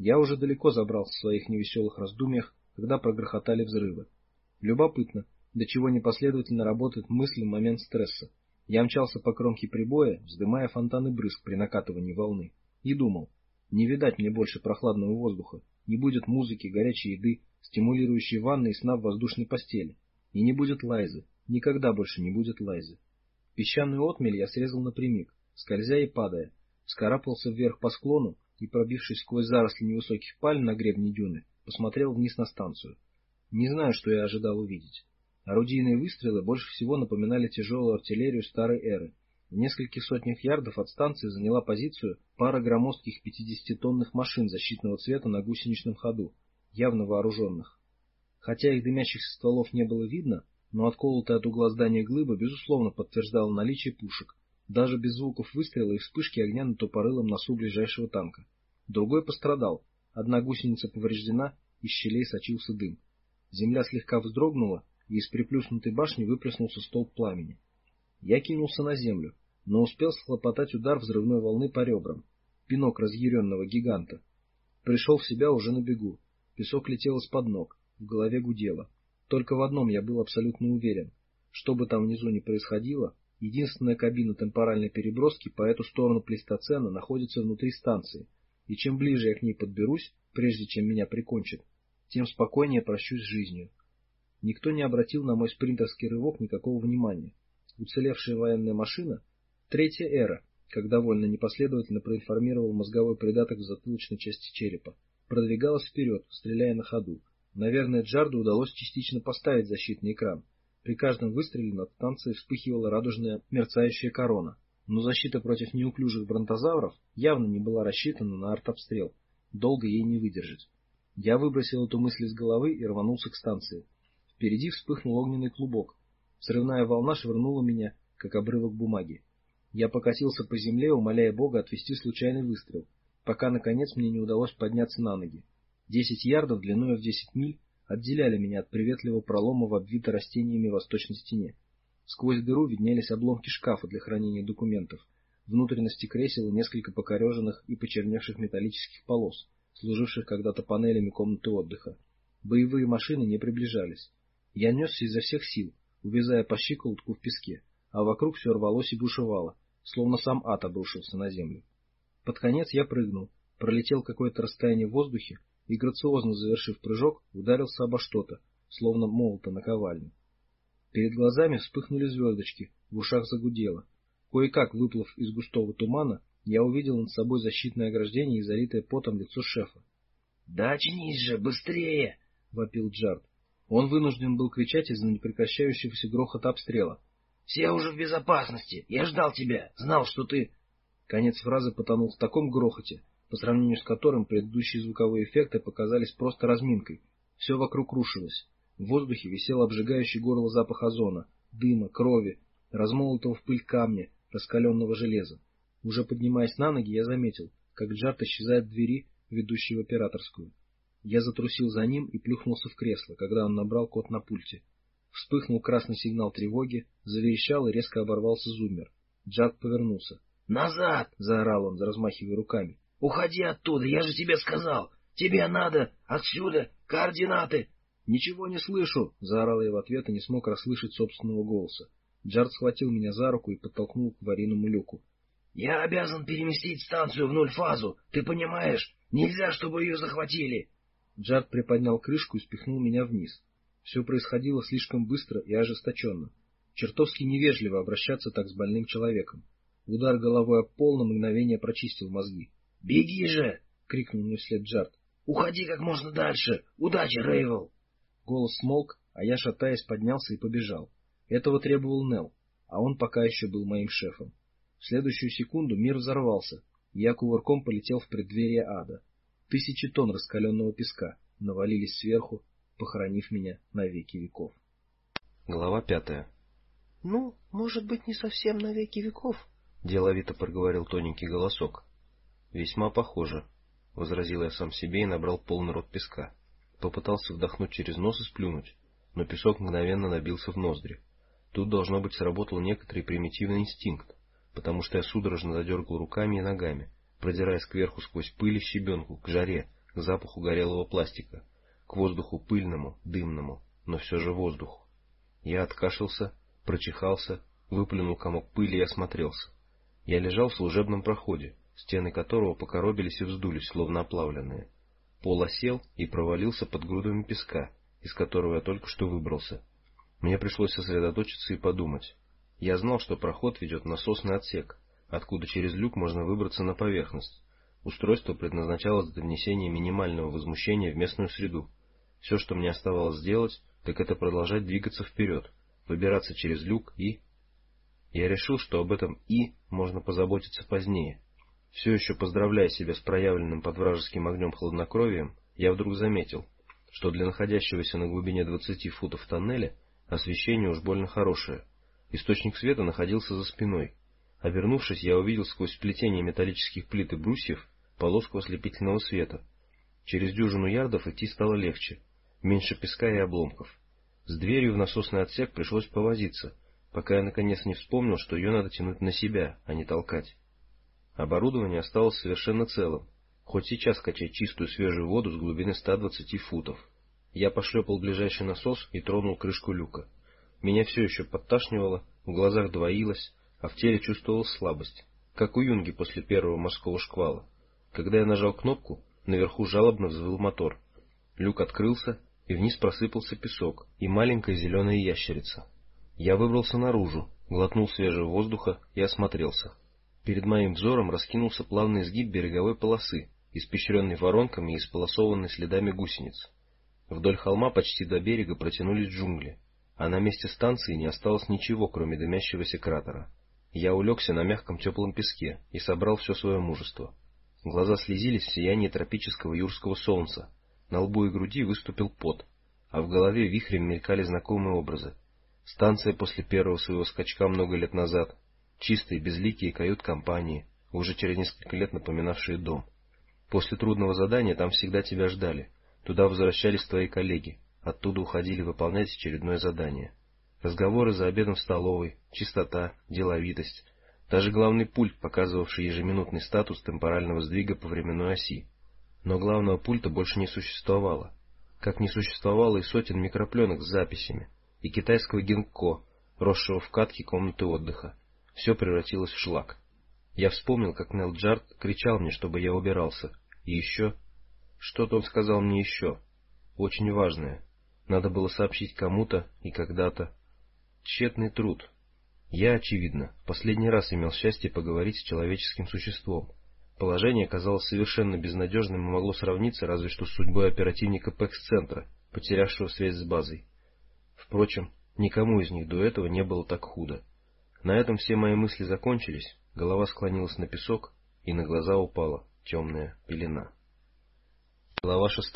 Я уже далеко забрался в своих невеселых раздумьях, когда прогрохотали взрывы. Любопытно, до чего непоследовательно работает мысль в момент стресса. Я мчался по кромке прибоя, вздымая фонтаны брызг при накатывании волны, и думал, не видать мне больше прохладного воздуха, не будет музыки, горячей еды, стимулирующей ванны и сна в воздушной постели. И не будет Лайзы, никогда больше не будет Лайзы. Песчаную отмель я срезал напрямик, скользя и падая, вскарабкался вверх по склону и, пробившись сквозь заросли невысоких пальм на гребне дюны, посмотрел вниз на станцию. Не знаю, что я ожидал увидеть. Орудийные выстрелы больше всего напоминали тяжелую артиллерию старой эры. В нескольких сотнях ярдов от станции заняла позицию пара громоздких 50-тонных машин защитного цвета на гусеничном ходу, явно вооруженных. Хотя их дымящихся стволов не было видно, но отколотая от угла здания глыба безусловно подтверждала наличие пушек, даже без звуков выстрела и вспышки огня на тупорылом носу ближайшего танка. Другой пострадал, одна гусеница повреждена, из щелей сочился дым. Земля слегка вздрогнула, и из приплюснутой башни выплеснулся столб пламени. Я кинулся на землю, но успел схлопотать удар взрывной волны по ребрам. Пинок разъяренного гиганта. Пришел в себя уже на бегу. Песок летел из-под ног, в голове гудело. Только в одном я был абсолютно уверен. Что бы там внизу ни происходило, единственная кабина темпоральной переброски по эту сторону плейстоцена находится внутри станции, и чем ближе я к ней подберусь, прежде чем меня прикончат, тем спокойнее прощусь с жизнью. Никто не обратил на мой спринтерский рывок никакого внимания. Уцелевшая военная машина, третья эра, как довольно непоследовательно проинформировал мозговой придаток в затылочной части черепа, продвигалась вперед, стреляя на ходу. Наверное, Джарду удалось частично поставить защитный экран. При каждом выстреле над станцией вспыхивала радужная мерцающая корона. Но защита против неуклюжих бронтозавров явно не была рассчитана на артобстрел. Долго ей не выдержать. Я выбросил эту мысль из головы и рванулся к станции. Впереди вспыхнул огненный клубок. Взрывная волна швырнула меня, как обрывок бумаги. Я покатился по земле, умоляя Бога отвести случайный выстрел, пока, наконец, мне не удалось подняться на ноги. 10 ярдов длиной в 10 миль отделяли меня от приветливого пролома в обвитой растениями восточной стене. Сквозь дыру виднелись обломки шкафа для хранения документов, внутренности кресел и несколько покореженных и почерневших металлических полос, служивших когда-то панелями комнаты отдыха. Боевые машины не приближались. Я несся изо всех сил, увязая по щиколотку в песке, а вокруг все рвалось и бушевало, словно сам ад обрушился на землю. Под конец я прыгнул, пролетел какое-то расстояние в воздухе и, грациозно завершив прыжок, ударился обо что-то, словно молота наковальню. Перед глазами вспыхнули звездочки, в ушах загудело. Кое-как выплыв из густого тумана, я увидел над собой защитное ограждение и залитое потом лицо шефа. — Да очнись же, быстрее! — вопил Джард. Он вынужден был кричать из-за непрекращающегося грохота обстрела. — Все уже в безопасности! Я ждал тебя! Знал, что ты... Конец фразы потонул в таком грохоте, по сравнению с которым предыдущие звуковые эффекты показались просто разминкой. Все вокруг рушилось. В воздухе висел обжигающий горло запах озона, дыма, крови, размолотого в пыль камня, раскаленного железа. Уже поднимаясь на ноги, я заметил, как Джард исчезает в двери, ведущей в операторскую. Я затрусил за ним и плюхнулся в кресло, когда он набрал код на пульте. Вспыхнул красный сигнал тревоги, заверещал и резко оборвался зуммер. Джард повернулся. «Назад!» — заорал он, размахивая руками. «Уходи оттуда, я же тебе сказал! Тебе надо! Отсюда! Координаты!» «Ничего не слышу!» — заорал я в ответ и не смог расслышать собственного голоса. Джард схватил меня за руку и подтолкнул к аварийному люку. «Я обязан переместить станцию в нуль-фазу, ты понимаешь? Нельзя, чтобы ее захватили!» Джард приподнял крышку и спихнул меня вниз. Все происходило слишком быстро и ожесточенно. Чертовски невежливо обращаться так с больным человеком. Удар головой об пол на мгновение прочистил мозги. «Беги же!» — крикнул мне вслед Джард. «Уходи как можно дальше! Удачи, Рейвел!» Голос смолк, а я, шатаясь, поднялся и побежал. Этого требовал Нелл, а он пока еще был моим шефом. В следующую секунду мир взорвался, и я кувырком полетел в преддверие ада. 1000 тонн раскаленного песка навалились сверху, похоронив меня на веки веков. Глава 5. «Ну, может быть, не совсем на веки веков», — деловито проговорил тоненький голосок. «Весьма похоже», — возразил я сам себе и набрал полный рот песка. Попытался вдохнуть через нос и сплюнуть, но песок мгновенно набился в ноздри. Тут, должно быть, сработал некоторый примитивный инстинкт, потому что я судорожно задергал руками и ногами, продираясь кверху сквозь пыль и щебенку, к жаре, к запаху горелого пластика, к воздуху пыльному, дымному, но все же воздуху. Я откашлялся, прочихался, выплюнул комок пыли и осмотрелся. Я лежал в служебном проходе, стены которого покоробились и вздулись, словно оплавленные. Пол осел и провалился под грудами песка, из которого я только что выбрался. Мне пришлось сосредоточиться и подумать. Я знал, что проход ведет в насосный отсек, откуда через люк можно выбраться на поверхность. Устройство предназначалось для внесения минимального возмущения в местную среду. Все, что мне оставалось сделать, так это продолжать двигаться вперед, выбираться через люк и... Я решил, что об этом «и» можно позаботиться позднее. Все еще поздравляя себя с проявленным под вражеским огнем хладнокровием, я вдруг заметил, что для находящегося на глубине 20 футов тоннеля освещение уж больно хорошее. Источник света находился за спиной. Обернувшись, я увидел сквозь сплетение металлических плит и брусьев полоску ослепительного света. Через дюжину ярдов идти стало легче, меньше песка и обломков. С дверью в насосный отсек пришлось повозиться, пока я наконец не вспомнил, что ее надо тянуть на себя, а не толкать. Оборудование осталось совершенно целым, хоть сейчас качать чистую свежую воду с глубины 120 футов. Я пошлепал ближайший насос и тронул крышку люка. Меня все еще подташнивало, в глазах двоилось, а в теле чувствовалась слабость, как у юнги после первого морского шквала. Когда я нажал кнопку, наверху жалобно взвыл мотор. Люк открылся, и вниз просыпался песок и маленькая зеленая ящерица. Я выбрался наружу, глотнул свежего воздуха и осмотрелся. Перед моим взором раскинулся плавный изгиб береговой полосы, испещренный воронками и исполосованный следами гусениц. Вдоль холма почти до берега протянулись джунгли, а на месте станции не осталось ничего, кроме дымящегося кратера. Я улегся на мягком теплом песке и собрал все свое мужество. Глаза слезились в сиянии тропического юрского солнца, на лбу и груди выступил пот, а в голове вихрем мелькали знакомые образы. Станция после первого своего скачка много лет назад, чистые, безликие кают-компании, уже через несколько лет напоминавшие дом. После трудного задания там всегда тебя ждали. Туда возвращались твои коллеги, оттуда уходили выполнять очередное задание. Разговоры за обедом в столовой, чистота, деловитость, даже главный пульт, показывавший ежеминутный статус темпорального сдвига по временной оси. Но главного пульта больше не существовало, как не существовало и сотен микропленок с записями, и китайского гинкко, росшего в катке комнаты отдыха. Все превратилось в шлак. Я вспомнил, как Нел Джарт кричал мне, чтобы я убирался. И еще... Что-то он сказал мне еще. Очень важное. Надо было сообщить кому-то и когда-то. Тщетный труд. Я, очевидно, в последний раз имел счастье поговорить с человеческим существом. Положение казалось совершенно безнадежным и могло сравниться разве что с судьбой оперативника Пэкс-центра, потерявшего связь с базой. Впрочем, никому из них до этого не было так худо. На этом все мои мысли закончились, голова склонилась на песок, и на глаза упала темная пелена. Глава 6.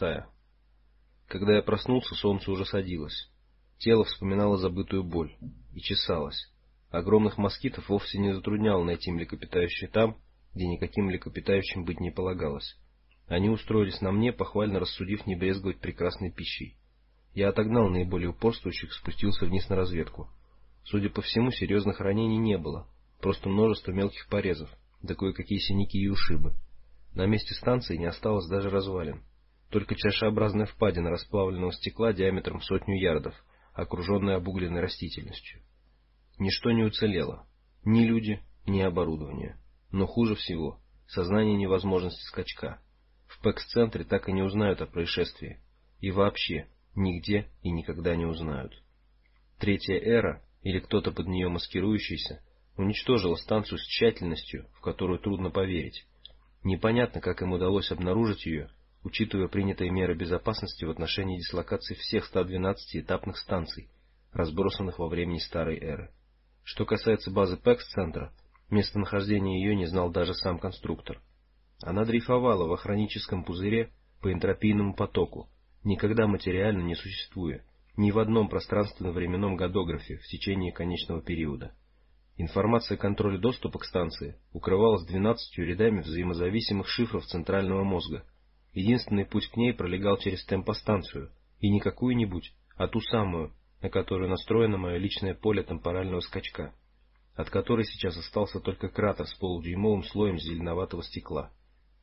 Когда я проснулся, солнце уже садилось. Тело вспоминало забытую боль и чесалось. Огромных москитов вовсе не затрудняло найти млекопитающие там, где никаким млекопитающим быть не полагалось. Они устроились на мне, похвально рассудив не брезговать прекрасной пищей. Я отогнал наиболее упорствующих и спустился вниз на разведку. Судя по всему, серьезных ранений не было, просто множество мелких порезов, да кое-какие синяки и ушибы. На месте станции не осталось даже развалин. Только чашеобразная впадина расплавленного стекла диаметром 100 ярдов, окруженная обугленной растительностью. Ничто не уцелело. Ни люди, ни оборудование. Но хуже всего — сознание невозможности скачка. В Пэкс-центре так и не узнают о происшествии. И вообще, нигде и никогда не узнают. Третья эра, или кто-то под нее маскирующийся, уничтожила станцию с тщательностью, в которую трудно поверить. Непонятно, как им удалось обнаружить ее, учитывая принятые меры безопасности в отношении дислокации всех 112 этапных станций, разбросанных во времени старой эры. Что касается базы Пэкс-центра, местонахождение ее не знал даже сам конструктор. Она дрейфовала в охраническом пузыре по энтропийному потоку, никогда материально не существуя, ни в одном пространственно-временном годографе в течение конечного периода. Информация контроля доступа к станции укрывалась 12 рядами взаимозависимых шифров центрального мозга. Единственный путь к ней пролегал через темпостанцию, и не какую-нибудь, а ту самую, на которую настроено мое личное поле темпорального скачка, от которой сейчас остался только кратер с полудюймовым слоем зеленоватого стекла.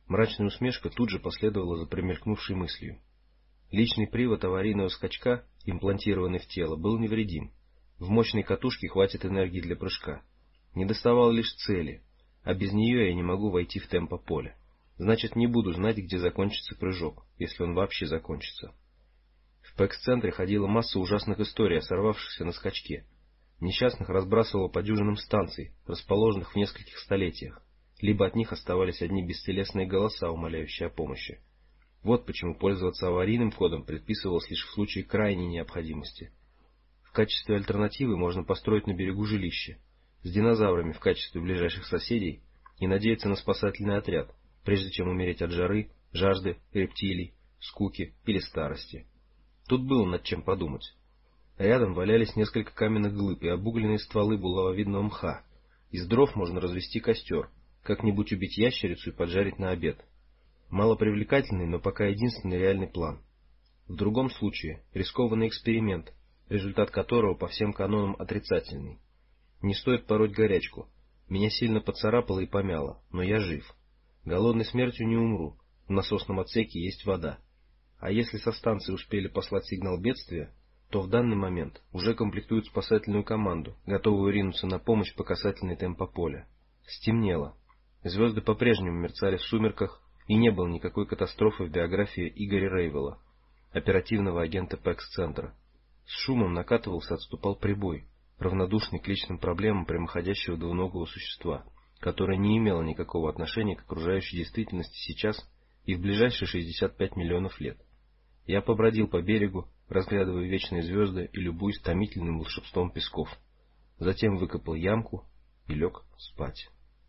Мрачная усмешка тут же последовала за промелькнувшей мыслью. Личный привод аварийного скачка, имплантированный в тело, был невредим. В мощной катушке хватит энергии для прыжка. Недоставало лишь цели, а без нее я не могу войти в темпополе. Значит, не буду знать, где закончится прыжок, если он вообще закончится. В ПЭКС-центре ходила масса ужасных историй о сорвавшихся на скачке. Несчастных разбрасывало по дюжинам станций, расположенных в нескольких столетиях, либо от них оставались одни бестелесные голоса, умоляющие о помощи. Вот почему пользоваться аварийным кодом предписывалось лишь в случае крайней необходимости. В качестве альтернативы можно построить на берегу жилище, с динозаврами в качестве ближайших соседей, и надеяться на спасательный отряд, прежде чем умереть от жары, жажды, рептилий, скуки или старости. Тут было над чем подумать. Рядом валялись несколько каменных глыб и обугленные стволы булавовидного мха. Из дров можно развести костер, как-нибудь убить ящерицу и поджарить на обед. Малопривлекательный, но пока единственный реальный план. В другом случае рискованный эксперимент, результат которого по всем канонам отрицательный. Не стоит пороть горячку. Меня сильно поцарапало и помяло, но я жив. Голодной смертью не умру. В насосном отсеке есть вода. А если со станции успели послать сигнал бедствия, то в данный момент уже комплектуют спасательную команду, готовую ринуться на помощь по касательной темпополя. Стемнело. Звезды по-прежнему мерцали в сумерках, и не было никакой катастрофы в биографии Игоря Рейвела, оперативного агента ПЭКС-центра. С шумом накатывался, отступал прибой, равнодушный к личным проблемам прямоходящего двуногого существа, которое не имело никакого отношения к окружающей действительности сейчас и в ближайшие 65 миллионов лет. Я побродил по берегу, разглядывая вечные звезды и любуясь томительным волшебством песков. Затем выкопал ямку и лег спать.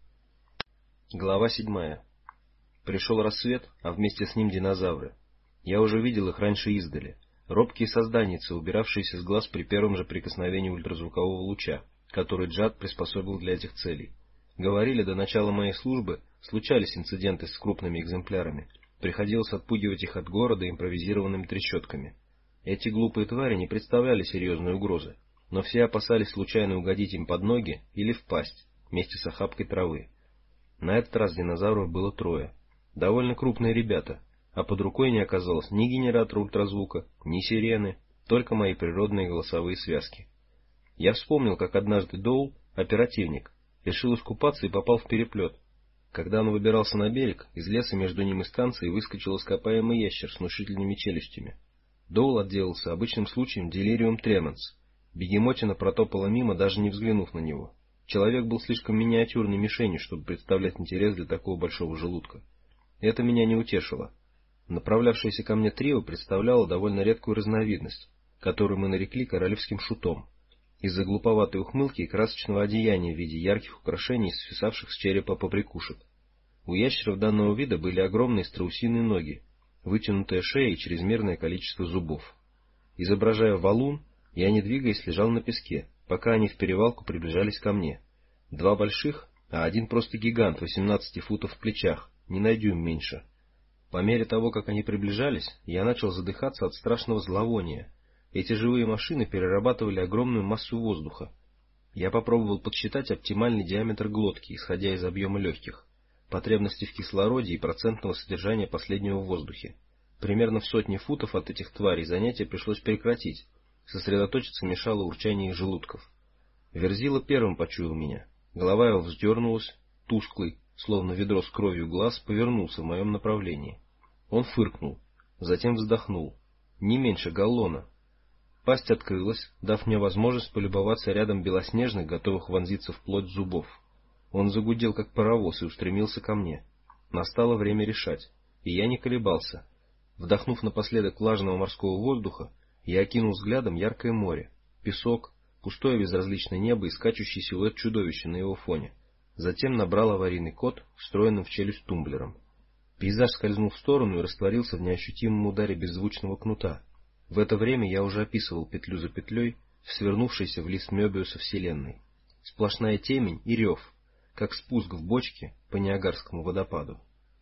Глава 7. Пришел рассвет, а вместе с ним динозавры. Я уже видел их раньше издали. Робкие созданицы, убиравшиеся с глаз при первом же прикосновении ультразвукового луча, который Джад приспособил для этих целей. Говорили, до начала моей службы случались инциденты с крупными экземплярами. Приходилось отпугивать их от города импровизированными трещотками. Эти глупые твари не представляли серьезной угрозы, но все опасались случайно угодить им под ноги или в пасть, вместе с охапкой травы. На этот раз динозавров было 3. Довольно крупные ребята, а под рукой не оказалось ни генератора ультразвука, ни сирены, только мои природные голосовые связки. Я вспомнил, как однажды Доул, оперативник, решил искупаться и попал в переплет. Когда он выбирался на берег, из леса между ним и станцией выскочил ископаемый ящер с внушительными челюстями. Доул отделался обычным случаем делириум тременс. Бегемотина протопала мимо, даже не взглянув на него. Человек был слишком миниатюрной мишенью, чтобы представлять интерес для такого большого желудка. Это меня не утешило. Направлявшееся ко мне трио представляло довольно редкую разновидность, которую мы нарекли королевским шутом, из-за глуповатой ухмылки и красочного одеяния в виде ярких украшений, свисавших с черепа побрякушек. У ящеров данного вида были огромные страусиные ноги, вытянутая шея и чрезмерное количество зубов. Изображая валун, я, не двигаясь, лежал на песке, пока они в перевалку приближались ко мне. 2 больших, а один просто гигант, 18 футов в плечах, не на дюйм меньше. По мере того, как они приближались, я начал задыхаться от страшного зловония. Эти живые машины перерабатывали огромную массу воздуха. Я попробовал подсчитать оптимальный диаметр глотки, исходя из объема легких, потребности в кислороде и процентного содержания последнего в воздухе. Примерно в 100 футов от этих тварей занятие пришлось прекратить. Сосредоточиться мешало урчание их желудков. Верзила первым почуял меня. Голова его вздернулась, тусклый, словно ведро с кровью глаз, повернулся в моем направлении. Он фыркнул, затем вздохнул. Не меньше галлона. Пасть открылась, дав мне возможность полюбоваться рядом белоснежных, готовых вонзиться вплоть зубов. Он загудел, как паровоз, и устремился ко мне. Настало время решать, и я не колебался. Вдохнув напоследок влажного морского воздуха, я окинул взглядом яркое море, песок, пустое безразличное небо и скачущий силуэт чудовища на его фоне. Затем набрал аварийный код, встроенным в челюсть тумблером. Пейзаж скользнул в сторону и растворился в неощутимом ударе беззвучного кнута. В это время я уже описывал петлю за петлей в свернувшейся в лист Мёбиуса вселенной. Сплошная темень и рев, как спуск в бочке по Ниагарскому водопаду.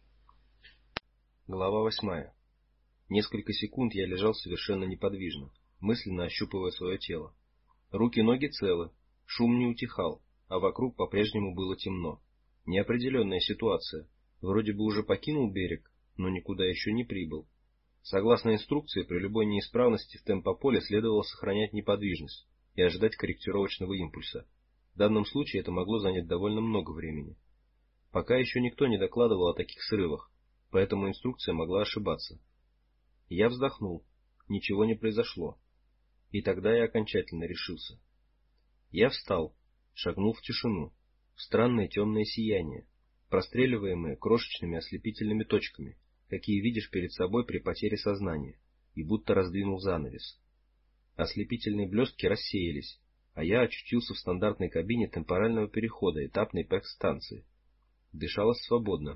Глава 8. Несколько секунд я лежал совершенно неподвижно, мысленно ощупывая свое тело. Руки-ноги целы, шум не утихал, а вокруг по-прежнему было темно. Неопределенная ситуация. Вроде бы уже покинул берег, но никуда еще не прибыл. Согласно инструкции, при любой неисправности в темпополе следовало сохранять неподвижность и ожидать корректировочного импульса. В данном случае это могло занять довольно много времени. Пока еще никто не докладывал о таких срывах, поэтому инструкция могла ошибаться. Я вздохнул. Ничего не произошло. И тогда я окончательно решился. Я встал, шагнул в тишину, в странное темное сияние, простреливаемое крошечными ослепительными точками, какие видишь перед собой при потере сознания, и будто раздвинул занавес. Ослепительные блестки рассеялись, а я очутился в стандартной кабине темпорального перехода этапной ПЭК-станции. Дышалось свободно.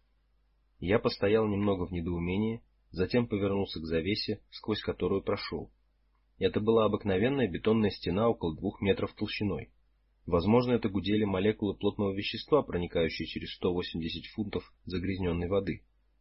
Я постоял немного в недоумении, затем повернулся к завесе, сквозь которую прошел. Это была обыкновенная бетонная стена около 2 метров толщиной. Возможно, это гудели молекулы плотного вещества, проникающие через 180 фунтов загрязненной воды.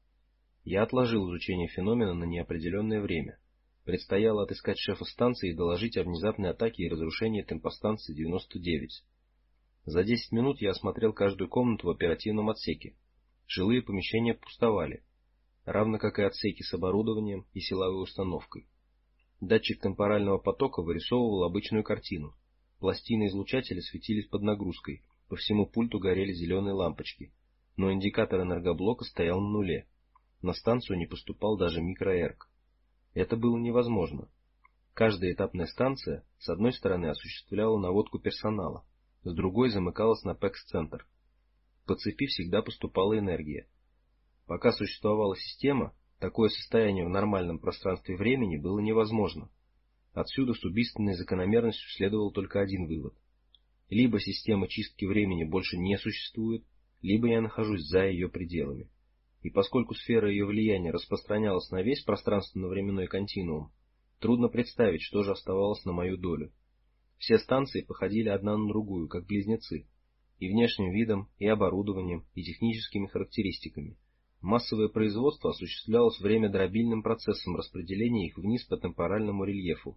Я отложил изучение феномена на неопределенное время. Предстояло отыскать шефа станции и доложить о внезапной атаке и разрушении темпостанции 99. За 10 минут я осмотрел каждую комнату в оперативном отсеке. Жилые помещения пустовали, равно как и отсеки с оборудованием и силовой установкой. Датчик темпорального потока вырисовывал обычную картину. Пластины излучателя светились под нагрузкой, по всему пульту горели зеленые лампочки, но индикатор энергоблока стоял на нуле. На станцию не поступал даже микроэрк. Это было невозможно. Каждая этапная станция с одной стороны осуществляла наводку персонала, с другой замыкалась на ПЭКС-центр. По цепи всегда поступала энергия. Пока существовала система, такое состояние в нормальном пространстве времени было невозможно. Отсюда с убийственной закономерностью следовал только один вывод. Либо система чистки времени больше не существует, либо я нахожусь за ее пределами. И поскольку сфера ее влияния распространялась на весь пространственно-временной континуум, трудно представить, что же оставалось на мою долю. Все станции походили одна на другую, как близнецы, и внешним видом, и оборудованием, и техническими характеристиками. Массовое производство осуществлялось времядробильным процессом распределения их вниз по темпоральному рельефу.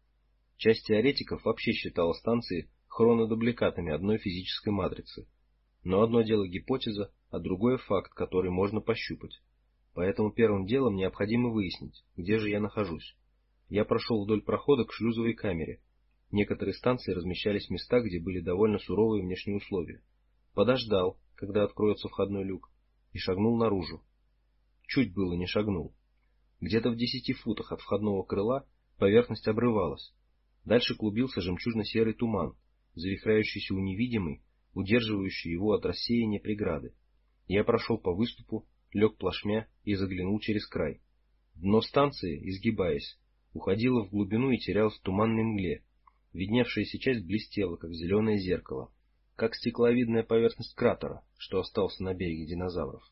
Часть теоретиков вообще считала станции хронодубликатами одной физической матрицы. Но одно дело гипотеза, а другое факт, который можно пощупать. Поэтому первым делом необходимо выяснить, где же я нахожусь. Я прошел вдоль прохода к шлюзовой камере. Некоторые станции размещались в местах, где были довольно суровые внешние условия. Подождал, когда откроется входной люк, и шагнул наружу. Чуть было не шагнул. Где-то в 10 футах от входного крыла поверхность обрывалась. Дальше клубился жемчужно-серый туман, завихрающийся у невидимой, удерживающей его от рассеяния преграды. Я прошел по выступу, лег плашмя и заглянул через край. Дно станции, изгибаясь, уходило в глубину и терялось в туманной мгле. Видневшаяся часть блестела, как зеленое зеркало, как стекловидная поверхность кратера, что остался на береге динозавров.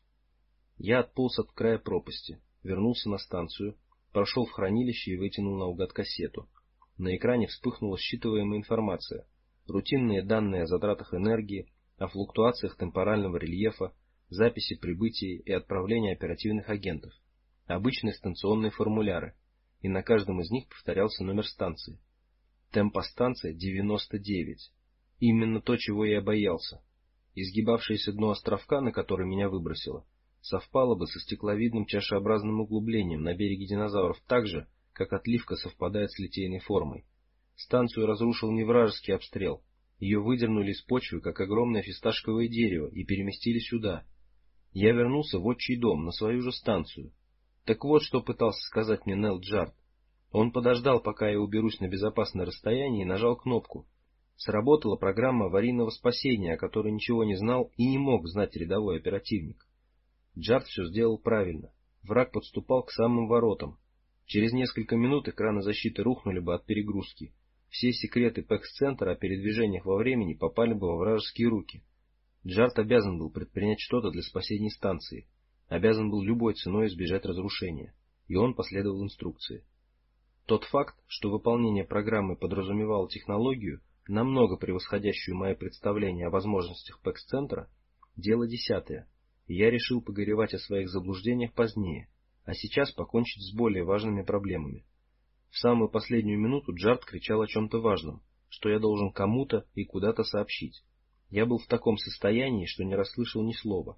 Я отполз от края пропасти, вернулся на станцию, прошел в хранилище и вытянул наугад кассету. На экране вспыхнула считываемая информация, рутинные данные о затратах энергии, о флуктуациях темпорального рельефа, записи прибытия и отправления оперативных агентов, обычные станционные формуляры, и на каждом из них повторялся номер станции. Темпостанция 99. Именно то, чего я боялся. Изгибавшееся дно островка, на который меня выбросило, совпало бы со стекловидным чашеобразным углублением на береге динозавров так же, как отливка совпадает с литейной формой. Станцию разрушил не вражеский обстрел. Ее выдернули из почвы, как огромное фисташковое дерево, и переместили сюда. Я вернулся в отчий дом, на свою же станцию. Так вот, что пытался сказать мне Нел Джарт. Он подождал, пока я уберусь на безопасное расстояние, и нажал кнопку. Сработала программа аварийного спасения, о которой ничего не знал и не мог знать рядовой оперативник. Джарт все сделал правильно. Враг подступал к самым воротам. Через несколько минут экраны защиты рухнули бы от перегрузки. Все секреты ПЭКС-центра о передвижениях во времени попали бы во вражеские руки. Джарт обязан был предпринять что-то для спасения станции. Обязан был любой ценой избежать разрушения. И он последовал инструкции. Тот факт, что выполнение программы подразумевало технологию, намного превосходящую мои представления о возможностях ПЭКС-центра, дело десятое, и я решил погоревать о своих заблуждениях позднее, а сейчас покончить с более важными проблемами. В самую последнюю минуту Джарт кричал о чем-то важном, что я должен кому-то и куда-то сообщить. Я был в таком состоянии, что не расслышал ни слова.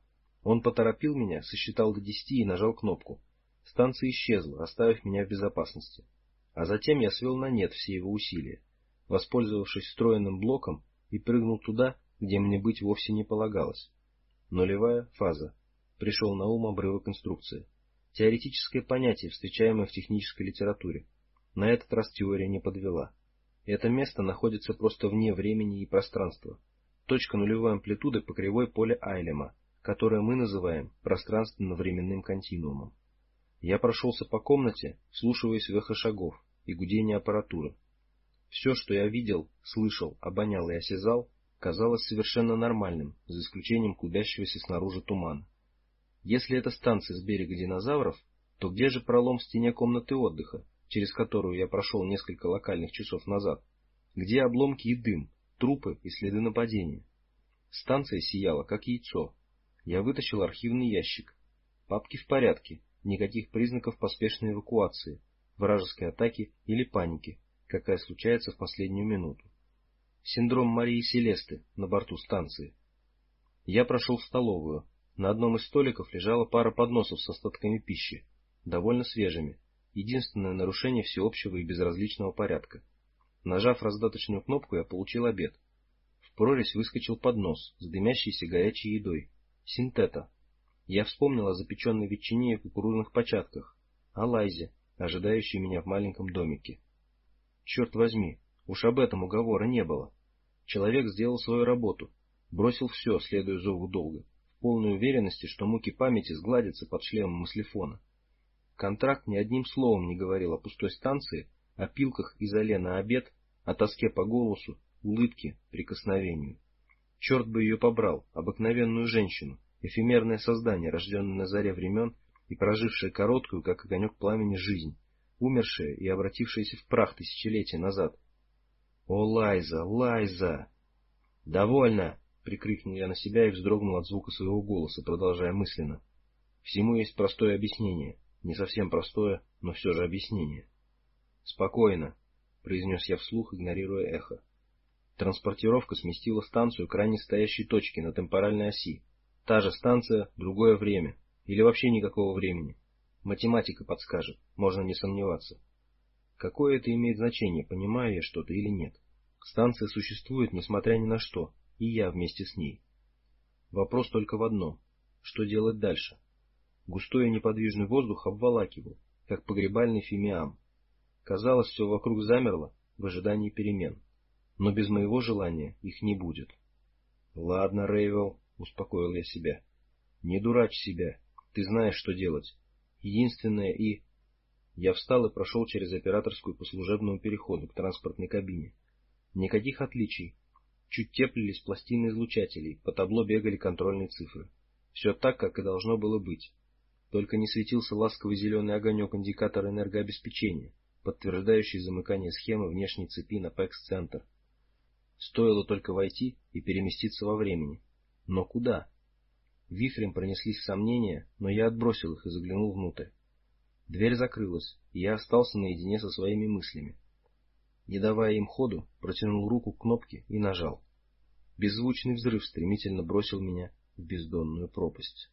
Он поторопил меня, сосчитал до 10 и нажал кнопку. Станция исчезла, оставив меня в безопасности. А затем я свел на нет все его усилия, воспользовавшись встроенным блоком, и прыгнул туда, где мне быть вовсе не полагалось. Нулевая фаза. Пришел на ум обрывок инструкции. Теоретическое понятие, встречаемое в технической литературе. На этот раз теория не подвела. Это место находится просто вне времени и пространства. Точка нулевой амплитуды по кривой поля Айлема, которое мы называем пространственно-временным континуумом. Я прошелся по комнате, вслушиваясь в эхо шагов и гудение аппаратуры. Все, что я видел, слышал, обонял и осязал, казалось совершенно нормальным, за исключением клубящегося снаружи тумана. Если это станция с берега динозавров, то где же пролом в стене комнаты отдыха, через которую я прошел несколько локальных часов назад? Где обломки и дым, трупы и следы нападения? Станция сияла, как яйцо. Я вытащил архивный ящик. Папки в порядке, никаких признаков поспешной эвакуации, вражеской атаки или паники, какая случается в последнюю минуту. Синдром Марии Селесты на борту станции. Я прошел в столовую. На одном из столиков лежала пара подносов с остатками пищи, довольно свежими, единственное нарушение всеобщего и безразличного порядка. Нажав раздаточную кнопку, я получил обед. В прорезь выскочил поднос с дымящейся горячей едой. Синтета. Я вспомнил о запеченной ветчине и кукурузных початках, о Лайзе, ожидающей меня в маленьком домике. Черт возьми, уж об этом уговора не было. Человек сделал свою работу, бросил все, следуя зову долга, в полной уверенности, что муки памяти сгладятся под шлемом мыслефона. Контракт ни одним словом не говорил о пустой станции, о пилках из оле на обед, о тоске по голосу, улыбке, прикосновению. Черт бы ее побрал, обыкновенную женщину, эфемерное создание, рожденное на заре времен и прожившее короткую, как огонек пламени, жизнь, умершее и обратившееся в прах тысячелетия назад. «О, Лайза, Лайза!» «Довольно!» — прикрикнул я на себя и вздрогнул от звука своего голоса, продолжая мысленно. «Всему есть простое объяснение. Не совсем простое, но все же объяснение». «Спокойно», — произнес я вслух, игнорируя эхо. Транспортировка сместила станцию к ранее стоящей точке на темпоральной оси. Та же станция, другое время. Или вообще никакого времени. Математика подскажет, можно не сомневаться. Какое это имеет значение, понимаю я что-то или нет? Станция существует, несмотря ни на что, и я вместе с ней. Вопрос только в одном. Что делать дальше? Густой и неподвижный воздух обволакивал, как погребальный фимиам. Казалось, все вокруг замерло в ожидании перемен. Но без моего желания их не будет. «Ладно, Рейвел», — успокоил я себя. «Не дурачь себя. Ты знаешь, что делать. Единственное и...» Я встал и прошел через операторскую по служебному переходу к транспортной кабине. Никаких отличий. Чуть теплились пластины излучателей, по табло бегали контрольные цифры. Все так, как и должно было быть. Только не светился ласковый зеленый огонек индикатора энергообеспечения, подтверждающий замыкание схемы внешней цепи на ПЭКС-центр. Стоило только войти и переместиться во времени. Но куда? Вихрем пронеслись сомнения, но я отбросил их и заглянул внутрь. Дверь закрылась, и я остался наедине со своими мыслями. Не давая им ходу, протянул руку к кнопке и нажал. Беззвучный взрыв стремительно бросил меня в бездонную пропасть.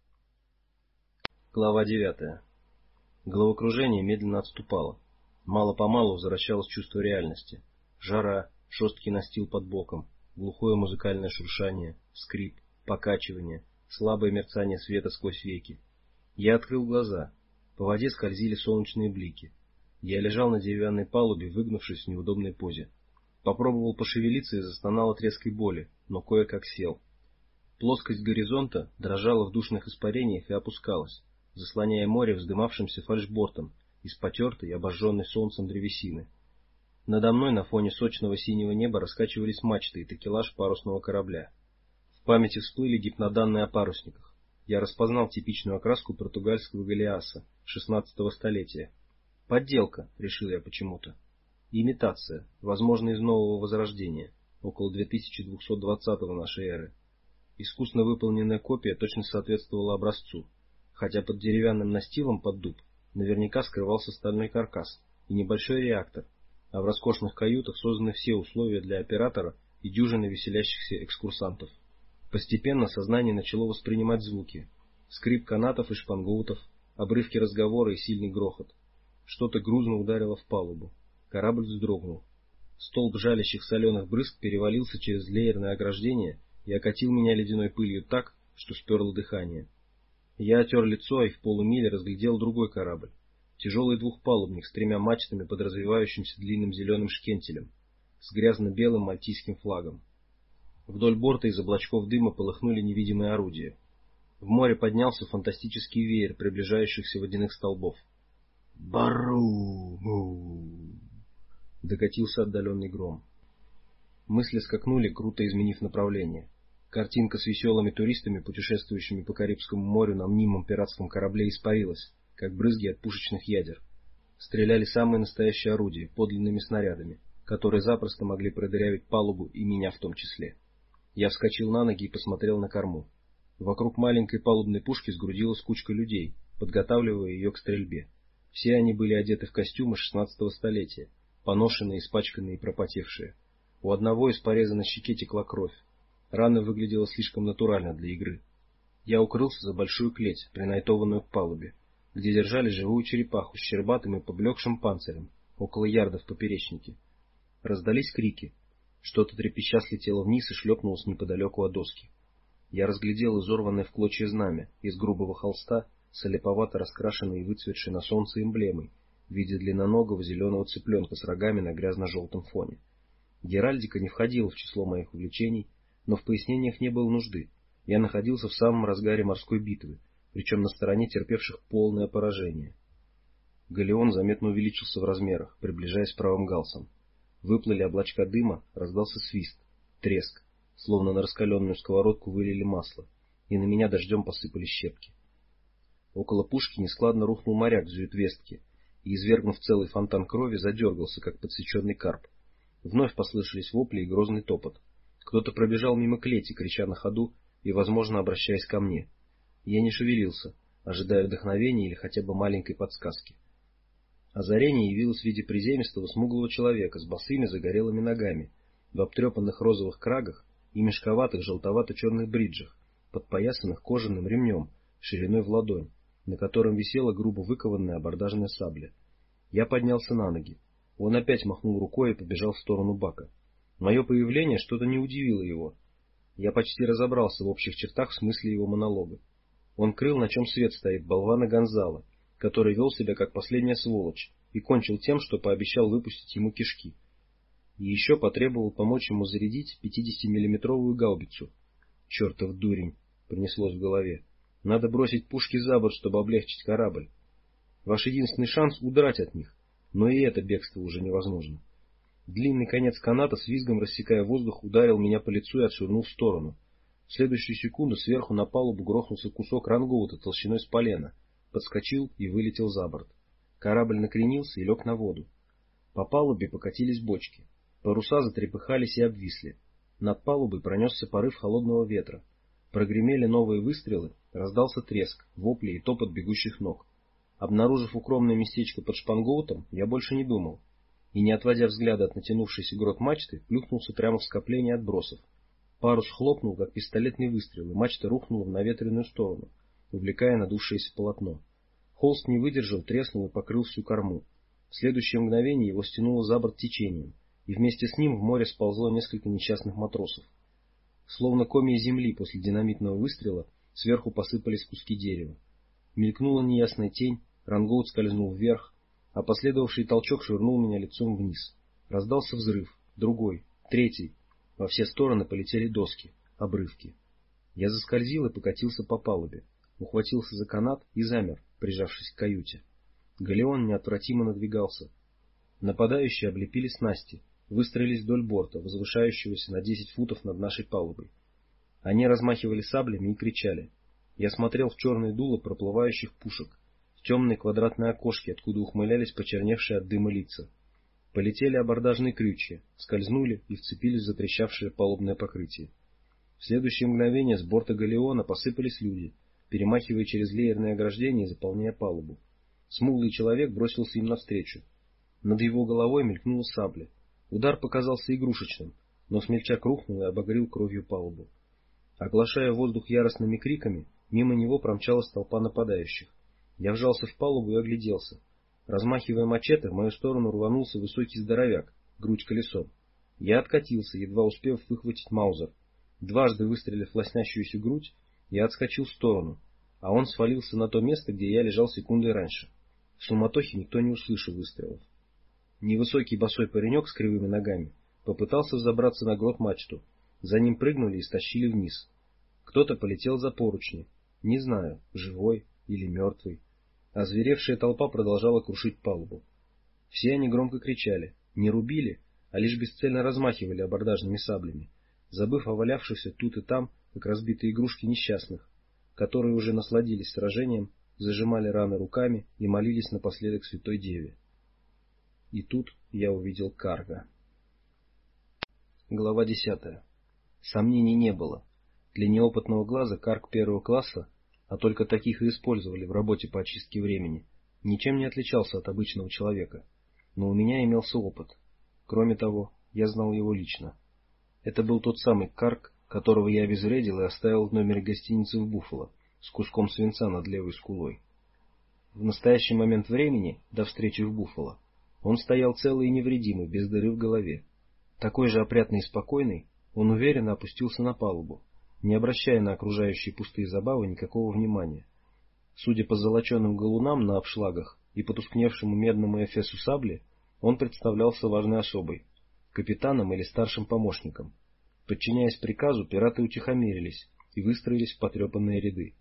Глава 9. Головокружение медленно отступало. Мало-помалу возвращалось чувство реальности. Жара, жесткий настил под боком, глухое музыкальное шуршание, скрип, покачивание, слабое мерцание света сквозь веки. Я открыл глаза. По воде скользили солнечные блики. Я лежал на деревянной палубе, выгнувшись в неудобной позе. Попробовал пошевелиться и застонал от резкой боли, но кое-как сел. Плоскость горизонта дрожала в душных испарениях и опускалась, заслоняя море вздымавшимся фальшбортом из потертой и обожженной солнцем древесины. Надо мной на фоне сочного синего неба раскачивались мачты и такелаж парусного корабля. В памяти всплыли гипноданные о парусниках. Я распознал типичную окраску португальского галеаса XVI столетия. Подделка, решил я почему-то. Имитация, возможно, из нового возрождения, около 2220 нашей эры. Искусно выполненная копия точно соответствовала образцу, хотя под деревянным настилом под дуб наверняка скрывался стальной каркас и небольшой реактор, а в роскошных каютах созданы все условия для оператора и дюжины веселящихся экскурсантов. Постепенно сознание начало воспринимать звуки. Скрип канатов и шпангоутов, обрывки разговора и сильный грохот. Что-то грузно ударило в палубу. Корабль вздрогнул. Столб жалящих соленых брызг перевалился через леерное ограждение и окатил меня ледяной пылью так, что сперло дыхание. Я отер лицо и в полумиле разглядел другой корабль. Тяжелый двухпалубник с 3 мачтами под развивающимся длинным зеленым шкентелем, с грязно-белым мальтийским флагом. Вдоль борта из облачков дыма полыхнули невидимые орудия. В море поднялся фантастический веер приближающихся водяных столбов. «Бару!» — докатился отдаленный гром. Мысли скакнули, круто изменив направление. Картинка с веселыми туристами, путешествующими по Карибскому морю на мнимом пиратском корабле, испарилась, как брызги от пушечных ядер. Стреляли самые настоящие орудия, подлинными снарядами, которые запросто могли продырявить палубу и меня в том числе. Я вскочил на ноги и посмотрел на корму. Вокруг маленькой палубной пушки сгрудилась кучка людей, подготавливая ее к стрельбе. Все они были одеты в костюмы 16-го столетия, поношенные, испачканные и пропотевшие. У одного из пореза на щеке текла кровь. Рана выглядела слишком натурально для игры. Я укрылся за большую клеть, принайтованную к палубе, где держали живую черепаху с щербатым и поблекшим панцирем, около ярда в поперечнике. Раздались крики. Что-то трепеща слетело вниз и шлепнулось неподалеку от доски. Я разглядел изорванное в клочья знамя из грубого холста с олиповато раскрашенной и выцветшей на солнце эмблемой в виде длинноногого зеленого цыпленка с рогами на грязно-желтом фоне. Геральдика не входила в число моих увлечений, но в пояснениях не было нужды. Я находился в самом разгаре морской битвы, причем на стороне терпевших полное поражение. Галеон заметно увеличился в размерах, приближаясь правым галсом. Выплыли облачка дыма, раздался свист, треск, словно на раскаленную сковородку вылили масло, и на меня дождем посыпали щепки. Около пушки нескладно рухнул моряк в зюитвестке и, извергнув целый фонтан крови, задергался, как подсеченный карп. Вновь послышались вопли и грозный топот. Кто-то пробежал мимо клети, крича на ходу и, возможно, обращаясь ко мне. Я не шевелился, ожидая вдохновения или хотя бы маленькой подсказки. Озарение явилось в виде приземистого смуглого человека с босыми загорелыми ногами, в обтрепанных розовых крагах и мешковатых желтовато-черных бриджах, подпоясанных кожаным ремнем шириной в ладонь, на котором висела грубо выкованная абордажная сабля. Я поднялся на ноги. Он опять махнул рукой и побежал в сторону бака. Мое появление что-то не удивило его. Я почти разобрался в общих чертах в смысле его монолога. Он крыл, на чем свет стоит, болвана Гонзала, который вел себя как последняя сволочь, и кончил тем, что пообещал выпустить ему кишки. И еще потребовал помочь ему зарядить 50-миллиметровую гаубицу. Чертов дурень, пронеслось в голове. Надо бросить пушки за борт, чтобы облегчить корабль. Ваш единственный шанс — удрать от них, но и это бегство уже невозможно. Длинный конец каната с визгом, рассекая воздух, ударил меня по лицу и отшвырнул в сторону. В следующую секунду сверху на палубу грохнулся кусок рангоута толщиной с полена, подскочил и вылетел за борт. Корабль накренился и лег на воду. По палубе покатились бочки. Паруса затрепыхались и обвисли. Над палубой пронесся порыв холодного ветра. Прогремели новые выстрелы, раздался треск, вопли и топот бегущих ног. Обнаружив укромное местечко под шпангоутом, я больше не думал. И, не отводя взгляда от натянувшейся грот мачты, плюхнулся прямо в скопление отбросов. Парус хлопнул, как пистолетный выстрел, и мачта рухнула в наветренную сторону, увлекая надувшееся полотно. Холст не выдержал, треснул и покрыл всю корму. В следующее мгновение его стянуло за борт течением, и вместе с ним в море сползло несколько несчастных матросов. Словно комья земли после динамитного выстрела, сверху посыпались куски дерева. Мелькнула неясная тень, рангоут скользнул вверх, а последовавший толчок швырнул меня лицом вниз. Раздался взрыв, другой, третий. Во все стороны полетели доски, обрывки. Я заскользил и покатился по палубе, ухватился за канат и замер, прижавшись к каюте. Галеон неотвратимо надвигался. Нападающие облепили снасти, выстроились вдоль борта, возвышающегося на 10 футов над нашей палубой. Они размахивали саблями и кричали. Я смотрел в черные дула проплывающих пушек, в темные квадратные окошки, откуда ухмылялись почерневшие от дыма лица. Полетели абордажные крючья, скользнули и вцепились в затрещавшее палубное покрытие. В следующее мгновение с борта галеона посыпались люди, перемахивая через леерное ограждение и заполняя палубу. Смуглый человек бросился им навстречу. Над его головой мелькнула сабля. Удар показался игрушечным, но смельчак рухнул и обогрел кровью палубу. Оглашая воздух яростными криками, мимо него промчалась толпа нападающих. Я вжался в палубу и огляделся. Размахивая мачете, в мою сторону рванулся высокий здоровяк, грудь колесом. Я откатился, едва успев выхватить маузер. Дважды выстрелив в лоснящуюся грудь, я отскочил в сторону, а он свалился на то место, где я лежал секундой раньше. В суматохе никто не услышал выстрелов. Невысокий босой паренек с кривыми ногами попытался взобраться на грот-мачту. За ним прыгнули и стащили вниз. Кто-то полетел за поручни. Не знаю, живой или мертвый. Озверевшая толпа продолжала крушить палубу. Все они громко кричали. Не рубили, а лишь бесцельно размахивали абордажными саблями, забыв о валявшихся тут и там, как разбитые игрушки несчастных, которые уже насладились сражением, зажимали раны руками и молились напоследок Святой Деве. И тут я увидел Карга. Глава 10. Сомнений не было. Для неопытного глаза Карг первого класса, а только таких и использовали в работе по очистке времени, ничем не отличался от обычного человека. Но у меня имелся опыт. Кроме того, я знал его лично. Это был тот самый Карг, которого я обезвредил и оставил в номере гостиницы в Буффало, с куском свинца над левой скулой. В настоящий момент времени, до встречи в Буффало, он стоял целый и невредимый, без дыры в голове. Такой же опрятный и спокойный, он уверенно опустился на палубу, не обращая на окружающие пустые забавы никакого внимания. Судя по золоченым галунам на обшлагах и потускневшему медному эфесу сабли, он представлялся важной особой, капитаном или старшим помощником. Подчиняясь приказу, пираты утихомирились и выстроились в потрепанные ряды.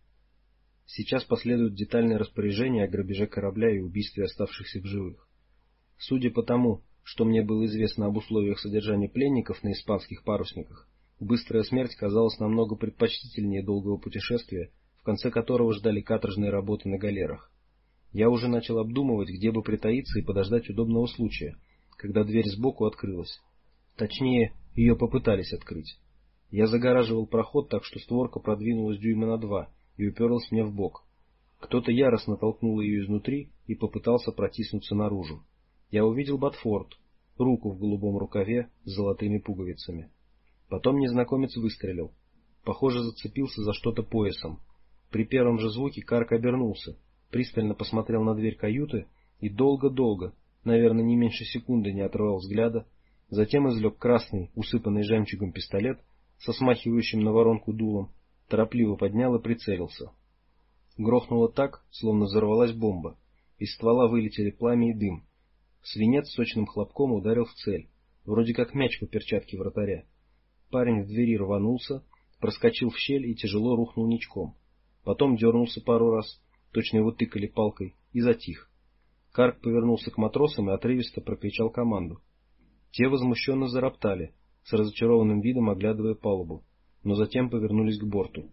Сейчас последуют детальные распоряжения о грабеже корабля и убийстве оставшихся в живых. Судя по тому, что мне было известно об условиях содержания пленников на испанских парусниках, быстрая смерть казалась намного предпочтительнее долгого путешествия, в конце которого ждали каторжные работы на галерах. Я уже начал обдумывать, где бы притаиться и подождать удобного случая, когда дверь сбоку открылась. Точнее, ее попытались открыть. Я загораживал проход так, что створка продвинулась дюйма на 2 и уперлась мне в бок. Кто-то яростно толкнул ее изнутри и попытался протиснуться наружу. Я увидел Батфорд, руку в голубом рукаве с золотыми пуговицами. Потом незнакомец выстрелил. Похоже, зацепился за что-то поясом. При первом же звуке Карг обернулся, пристально посмотрел на дверь каюты и долго-долго, наверное, не меньше секунды не отрывал взгляда, затем извлек красный, усыпанный жемчугом пистолет со смахивающим на воронку дулом, торопливо поднял и прицелился. Грохнуло так, словно взорвалась бомба. Из ствола вылетели пламя и дым. Свинец с сочным хлопком ударил в цель, вроде как мяч по перчатке вратаря. Парень в двери рванулся, проскочил в щель и тяжело рухнул ничком. Потом дернулся пару раз, точно его тыкали палкой, и затих. Карг повернулся к матросам и отрывисто прокричал команду. Те возмущенно зароптали, с разочарованным видом оглядывая палубу, но затем повернулись к борту.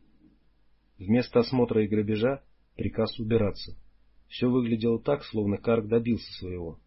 Вместо осмотра и грабежа приказ убираться. Все выглядело так, словно Карг добился своего.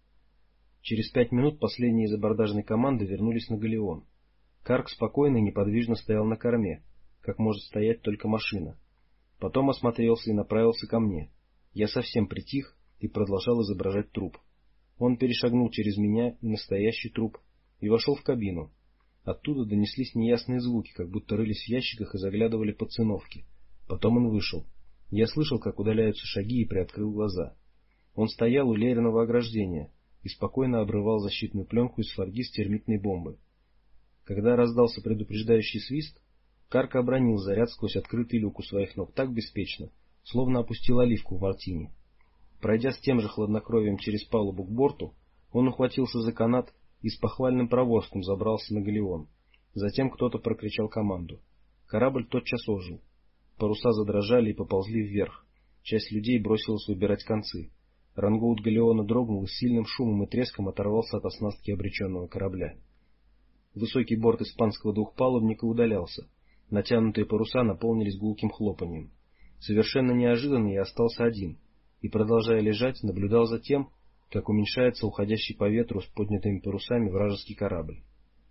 Через 5 минут последние из абордажной команды вернулись на галеон. Карг спокойно и неподвижно стоял на корме, как может стоять только машина. Потом осмотрелся и направился ко мне. Я совсем притих и продолжал изображать труп. Он перешагнул через меня и настоящий труп и вошел в кабину. Оттуда донеслись неясные звуки, как будто рылись в ящиках и заглядывали под циновки. Потом он вышел. Я слышал, как удаляются шаги, и приоткрыл глаза. Он стоял у леерного ограждения и спокойно обрывал защитную пленку из фольги с термитной бомбы. Когда раздался предупреждающий свист, Карг обронил заряд сквозь открытый люк у своих ног так беспечно, словно опустил оливку в мартини. Пройдя с тем же хладнокровием через палубу к борту, он ухватился за канат и с похвальным проворством забрался на галеон. Затем кто-то прокричал команду. Корабль тотчас ожил. Паруса задрожали и поползли вверх. Часть людей бросилась выбирать концы. Рангоут галеона дрогнул и с сильным шумом и треском оторвался от оснастки обреченного корабля. Высокий борт испанского двухпалубника удалялся. Натянутые паруса наполнились гулким хлопаньем. Совершенно неожиданно я остался один и, продолжая лежать, наблюдал за тем, как уменьшается уходящий по ветру с поднятыми парусами вражеский корабль.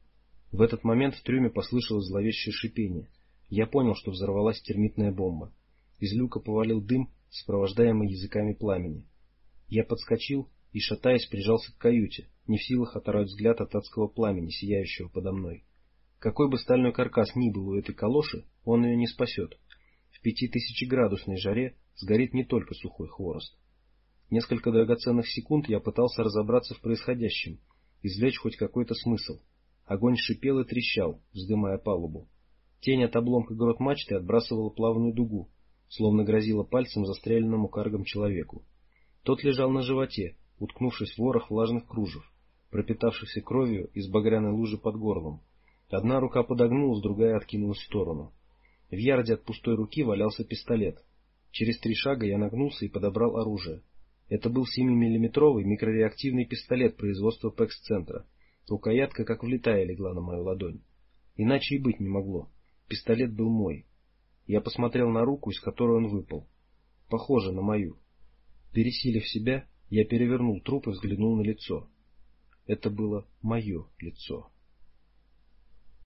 В этот момент в трюме послышалось зловещее шипение. Я понял, что взорвалась термитная бомба. Из люка повалил дым, сопровождаемый языками пламени. Я подскочил и, шатаясь, прижался к каюте, не в силах оторвать взгляд от адского пламени, сияющего подо мной. Какой бы стальной каркас ни был у этой калоши, он ее не спасет. В 5000-градусной жаре сгорит не только сухой хворост. Несколько драгоценных секунд я пытался разобраться в происходящем, извлечь хоть какой-то смысл. Огонь шипел и трещал, вздымая палубу. Тень от обломка грот-мачты отбрасывала плавную дугу, словно грозила пальцем застреленному каргом человеку. Тот лежал на животе, уткнувшись в ворох влажных кружев, пропитавшихся кровью из багряной лужи под горлом. Одна рука подогнулась, другая откинулась в сторону. В ярде от пустой руки валялся пистолет. Через 3 шага я нагнулся и подобрал оружие. Это был 7-миллиметровый микрореактивный пистолет производства Пэкс-центра. Рукоятка как влитая легла на мою ладонь. Иначе и быть не могло. Пистолет был мой. Я посмотрел на руку, из которой он выпал. Похоже на мою. Пересилив себя, я перевернул труп и взглянул на лицо. Это было мое лицо.